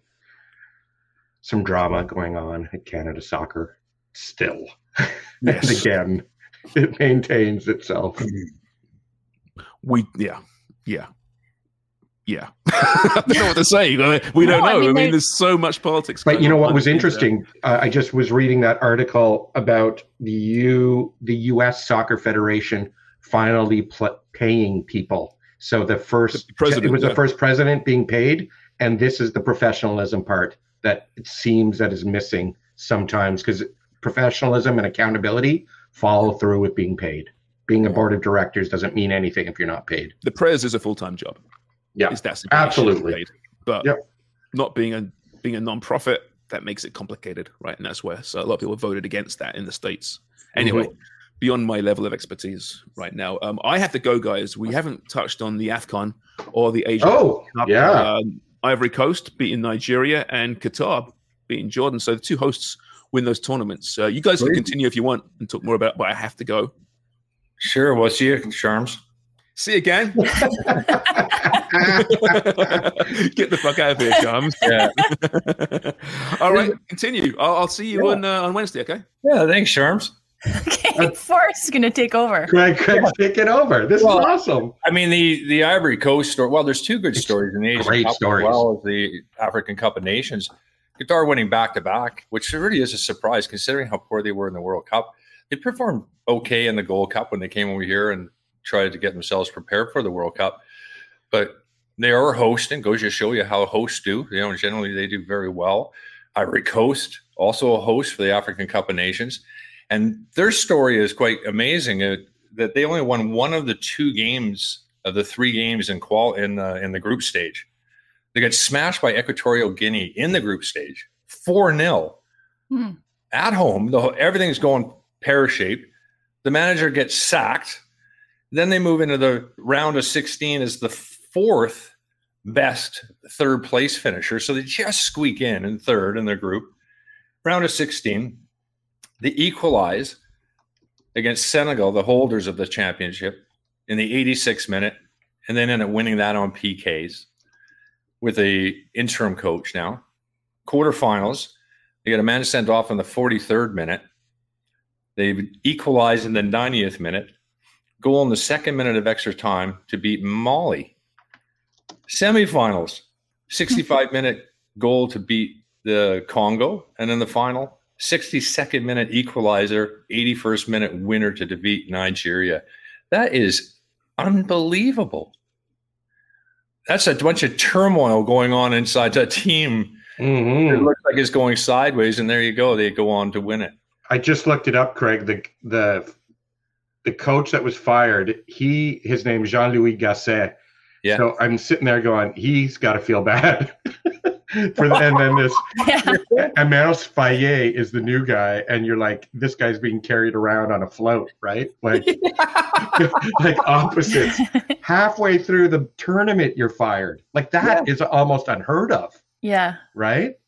some drama going on at Canada Soccer still. Yes. And again, it maintains itself. We, yeah, yeah. Yeah. I don't know what to say. We don't no, know. I mean, I mean there's so much politics. But you know what was interesting? Uh, I just was reading that article about the U the U S Soccer Federation finally pl- paying people. So the first the president, it was yeah. the first president being paid, and this is the professionalism part that it seems that is missing sometimes, because professionalism and accountability follow through with being paid. Being a board of directors doesn't mean anything if you're not paid. The prez is a full-time job. Yeah, is that absolutely. Paid. But yep. not being a being a non-profit, that makes it complicated, right? And that's where so a lot of people voted against that in the States. Anyway, mm-hmm. beyond my level of expertise right now, um, I have to go, guys. We haven't touched on the AFCON or the Asian oh, Cup. Yeah. Um, Ivory Coast beating Nigeria and Qatar beating Jordan. So the two hosts win those tournaments. Uh, you guys Great. can continue if you want and talk more about it, but I have to go. Sure. We'll see you, Sharms. See you again. Get the fuck out of here, Charms. Yeah. All right, continue. I'll, I'll see you yeah. on uh, on Wednesday, okay? Yeah, thanks, Sharms. Okay, Forrest is going to take over. Greg, Greg, take it over. This well, is awesome. I mean, the, the Ivory Coast story, well, there's two good stories in the Asian Great Cup stories. as well as the African Cup of Nations. Qatar winning back-to-back, which really is a surprise considering how poor they were in the World Cup. They performed okay in the Gold Cup when they came over here and tried to get themselves prepared for the World Cup. But they are hosting, goes to show you how hosts do. You know, generally they do very well. Ivory Coast, also a host for the African Cup of Nations. And their story is quite amazing uh, that they only won one of the two games of the three games in qual in, uh, in the group stage. They got smashed by Equatorial Guinea in the group stage, four nil. Hmm. At home, the, everything's going pear-shaped. The manager gets sacked. Then they move into the round of sixteen as the fourth best third place finisher. So they just squeak in in third in their group. Round of sixteen, they equalize against Senegal, the holders of the championship, in the eighty-sixth minute, and then end up winning that on P Ks with a interim coach now. Quarterfinals, they get a man sent off in the forty-third minute. They equalize in the ninetieth minute. Goal in the second minute of extra time to beat Mali. Semifinals, sixty-five minute goal to beat the Congo. And in the final, sixty-second minute equalizer, eighty-first minute winner to defeat Nigeria. That is unbelievable. That's a bunch of turmoil going on inside that team. Mm-hmm. It looks like it's going sideways, and there you go. They go on to win it. I just looked it up, Craig. The the the coach that was fired, he his name is Jean-Louis Gasset. Yeah. So I'm sitting there going, he's got to feel bad. For the, and then this yeah. Amos Faye is the new guy, and you're like, this guy's being carried around on a float, right? Like, yeah. like opposites. Halfway through the tournament, you're fired. Like that yeah. is almost unheard of. Yeah. Right?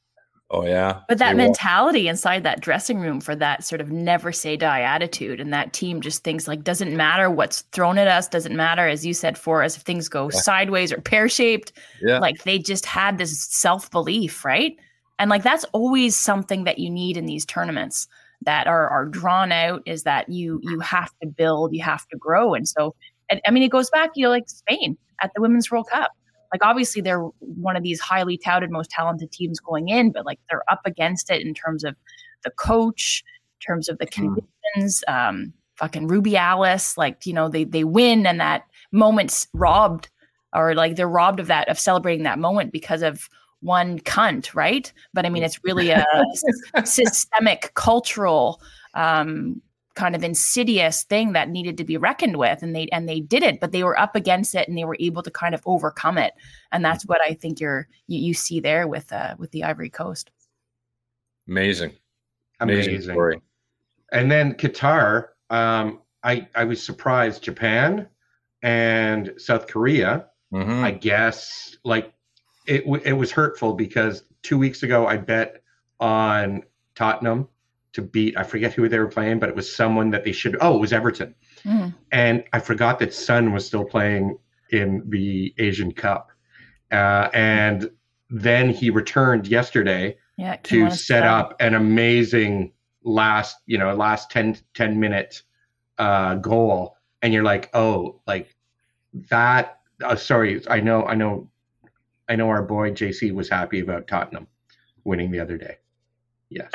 Oh yeah. But that They mentality inside that dressing room for that sort of never say die attitude, and that team just thinks like, doesn't matter what's thrown at us, doesn't matter, as you said, for us, if things go Yeah. sideways or pear-shaped, Yeah. like they just had this self-belief, right? And like, that's always something that you need in these tournaments that are, are drawn out, is that you, you have to build, you have to grow. And so, and, I mean, it goes back, you know, like Spain at the Women's World Cup. Like, obviously, they're one of these highly touted, most talented teams going in, but like they're up against it in terms of the coach, in terms of the conditions. Um, fucking Rubiales, like, you know, they they win, and that moment's robbed, or like they're robbed of that, of celebrating that moment because of one cunt, right? But I mean, it's really a systemic, cultural, um, kind of insidious thing that needed to be reckoned with, and they and they did it, but they were up against it and they were able to kind of overcome it, and that's what I think you're you, you see there with uh with the Ivory Coast. Amazing, Amazing. story. And then Qatar, um, I I was surprised. Japan and South Korea, Mhm. I guess, like it w- it was hurtful because two weeks ago I bet on Tottenham to beat, I forget who they were playing, but it was someone that they should. Oh, it was Everton. Mm. And I forgot that Son was still playing in the Asian Cup. Uh, and then he returned yesterday Yeah, to set up an amazing last, you know, last ten, ten minute uh, goal. And you're like, oh, like that. Oh, sorry. I know, I know, I know our boy J C was happy about Tottenham winning the other day. Yes.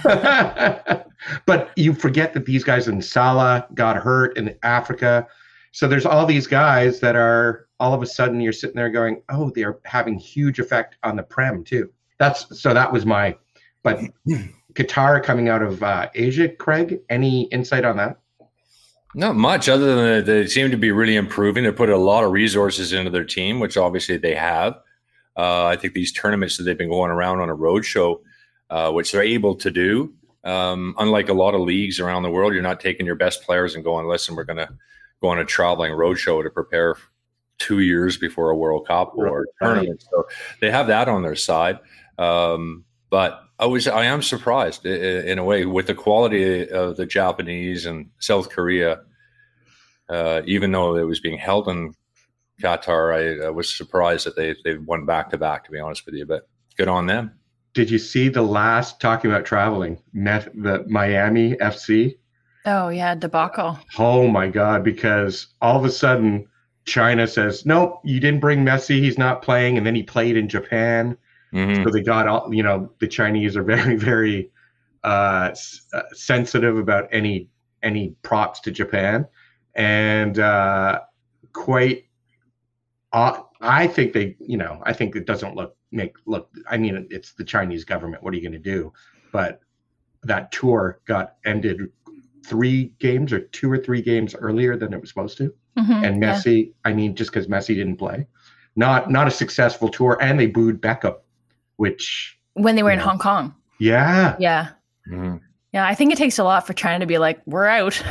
But you forget that these guys in Salah got hurt in Africa. So there's all these guys that are all of a sudden you're sitting there going, oh, they're having huge effect on the Prem too. That's so that was my, but Qatar coming out of uh, Asia, Craig, any insight on that? Not much, other than that they seem to be really improving. They put a lot of resources into their team, which obviously they have. Uh, I think these tournaments that they've been going around on a road show, uh, which they're able to do, um, unlike a lot of leagues around the world, you're not taking your best players and going, listen, we're going to go on a traveling road show to prepare two years before a World Cup or Right. tournament. So they have that on their side. Um, but I was, I am surprised i- i- in a way with the quality of the Japanese and South Korea. Uh, even though it was being held in Qatar, I, I was surprised that they they won back to back. To be honest with you, but good on them. Did you see the last, talking about traveling, met the Miami F C? Oh yeah, debacle. Oh my God, because all of a sudden China says, nope, you didn't bring Messi, he's not playing. And then he played in Japan. Mhm. So they got all, you know, the Chinese are very, very uh, s- uh, sensitive about any any props to Japan. And uh, quite, uh, I think they, you know, I think it doesn't look, make look, I mean, it's the Chinese government. What are you going to do? But that tour got ended three games or two or three games earlier than it was supposed to. Mhm, And yeah. Messi, I mean, just because Messi didn't play, not not a successful tour, and they booed Beckham, which When they were in Yeah. Hong Kong. yeah, Yeah. Mhm. Yeah, I think it takes a lot for China to be like, we're out.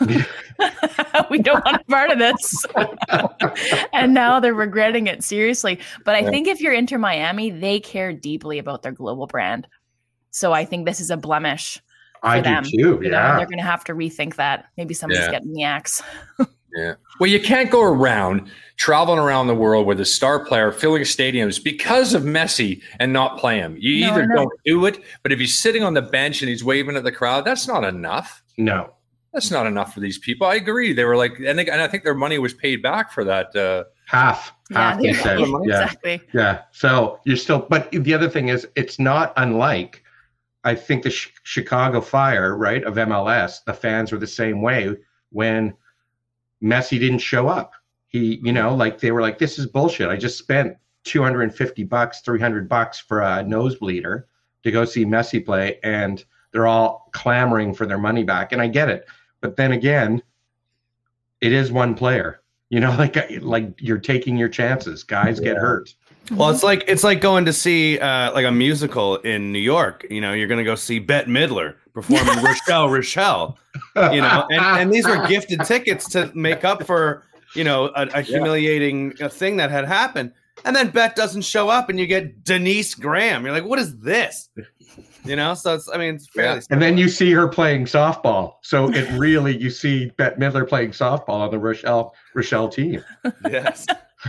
We don't want a part of this. And now they're regretting it seriously. But I Yeah. think if you're Inter Miami, they care deeply about their global brand. So I think this is a blemish for I do them. too. You know, Yeah, they're going to have to rethink that. Maybe somebody's Yeah. getting the axe. Yeah. Well, you can't go around traveling around the world with a star player filling stadiums because of Messi and not play him. You No, I either know. don't do it, but if he's sitting on the bench and he's waving at the crowd, that's not enough. no, That's not enough for these people. I agree. They were like, and, they, and I think their money was paid back for that. Uh, half, Yeah, half. They they- said, yeah, exactly. yeah. So you're still, but the other thing is, it's not unlike. I think the Ch- Chicago Fire, right, of M L S. The fans were the same way when Messi didn't show up. He, you know, like they were like, this is bullshit. I just spent two hundred fifty bucks, three hundred bucks for a nosebleeder to go see Messi play, and they're all clamoring for their money back. And I get it. But then again, it is one player. You know, like like you're taking your chances. Guys get hurt. Well, it's like it's like going to see uh, like a musical in New York. You know, you're going to go see Bette Midler performing Rochelle, Rochelle. You know, and, and these were gifted tickets to make up for you know a, a humiliating uh, thing that had happened. And then Bet doesn't show up, and you get Denise Graham. You're like, what is this? You know, so it's, I mean, it's fairly. Yeah. And then you see her playing softball. So it really, you see Bette Midler playing softball on the Rochelle Rochelle team. Yes.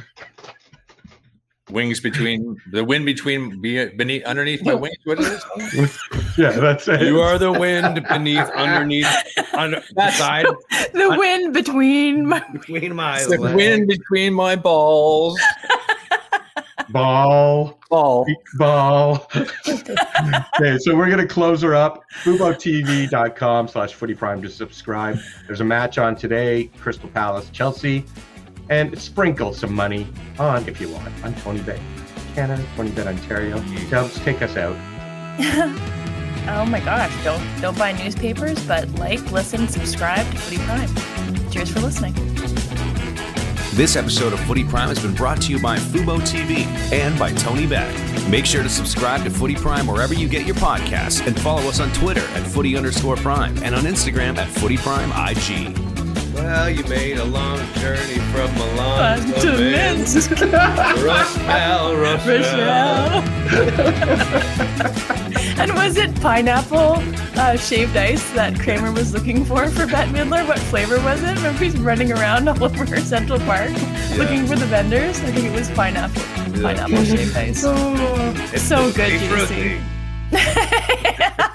Wings between the wind between beneath underneath my wings. What is this? Yeah, that's it. You are the wind beneath, underneath, under, beside. The wind between my between my the legs. wind between my balls. Ball. Ball. Ball. Okay, so we're going to close her up. FuboTV.com slash Footy Prime to subscribe. There's a match on today, Crystal Palace, Chelsea. And sprinkle some money on, if you want, on Tony Bet Canada, Tony Bet Ontario. Dubs, take us out. Oh my gosh, don't don't buy newspapers, but like, listen, subscribe to Footy Prime. Cheers for listening. This episode of Footy Prime has been brought to you by Fubo T V and by Tony Bet. Make sure to subscribe to Footy Prime wherever you get your podcasts and follow us on Twitter at Footy underscore Prime and on Instagram at Footy Prime I G. Well, you made a long journey from Milan Fun to to Minsk. Minsk. Rochelle, Rochelle. And was it pineapple uh, shaved ice that Kramer was looking for for Bette Midler? What flavor was it? Remember he's running around all over Central Park Yeah. looking for the vendors? I think it was pineapple. Yeah. Pineapple shaved ice. It's So good, Tutti Juicy. Frutti.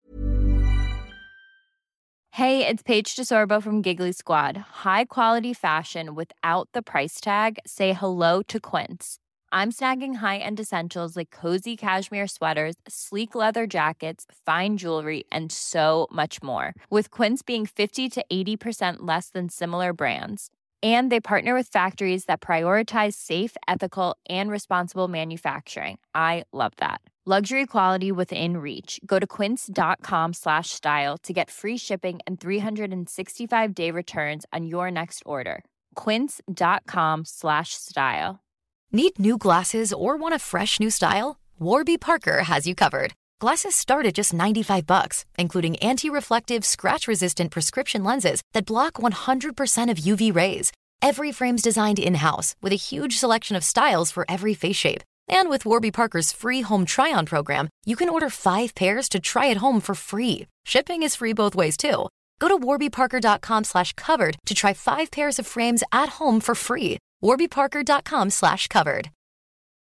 Hey, it's Paige DeSorbo from Giggly Squad. High quality fashion without the price tag. Say hello to Quince. I'm snagging high-end essentials like cozy cashmere sweaters, sleek leather jackets, fine jewelry, and so much more. With Quince being fifty to eighty percent less than similar brands. And they partner with factories that prioritize safe, ethical, and responsible manufacturing. I love that. Luxury quality within reach. Go to quince.com slash style to get free shipping and three sixty-five day returns on your next order. Quince.com slash style. Need new glasses or want a fresh new style? Warby Parker has you covered. Glasses start at just ninety-five bucks, including anti-reflective, scratch-resistant prescription lenses that block one hundred percent of U V rays. Every frame's designed in-house with a huge selection of styles for every face shape. And with Warby Parker's free home try-on program, you can order five pairs to try at home for free. Shipping is free both ways, too. Go to warbyparker.com slash covered to try five pairs of frames at home for free. warbyparker.com slash covered.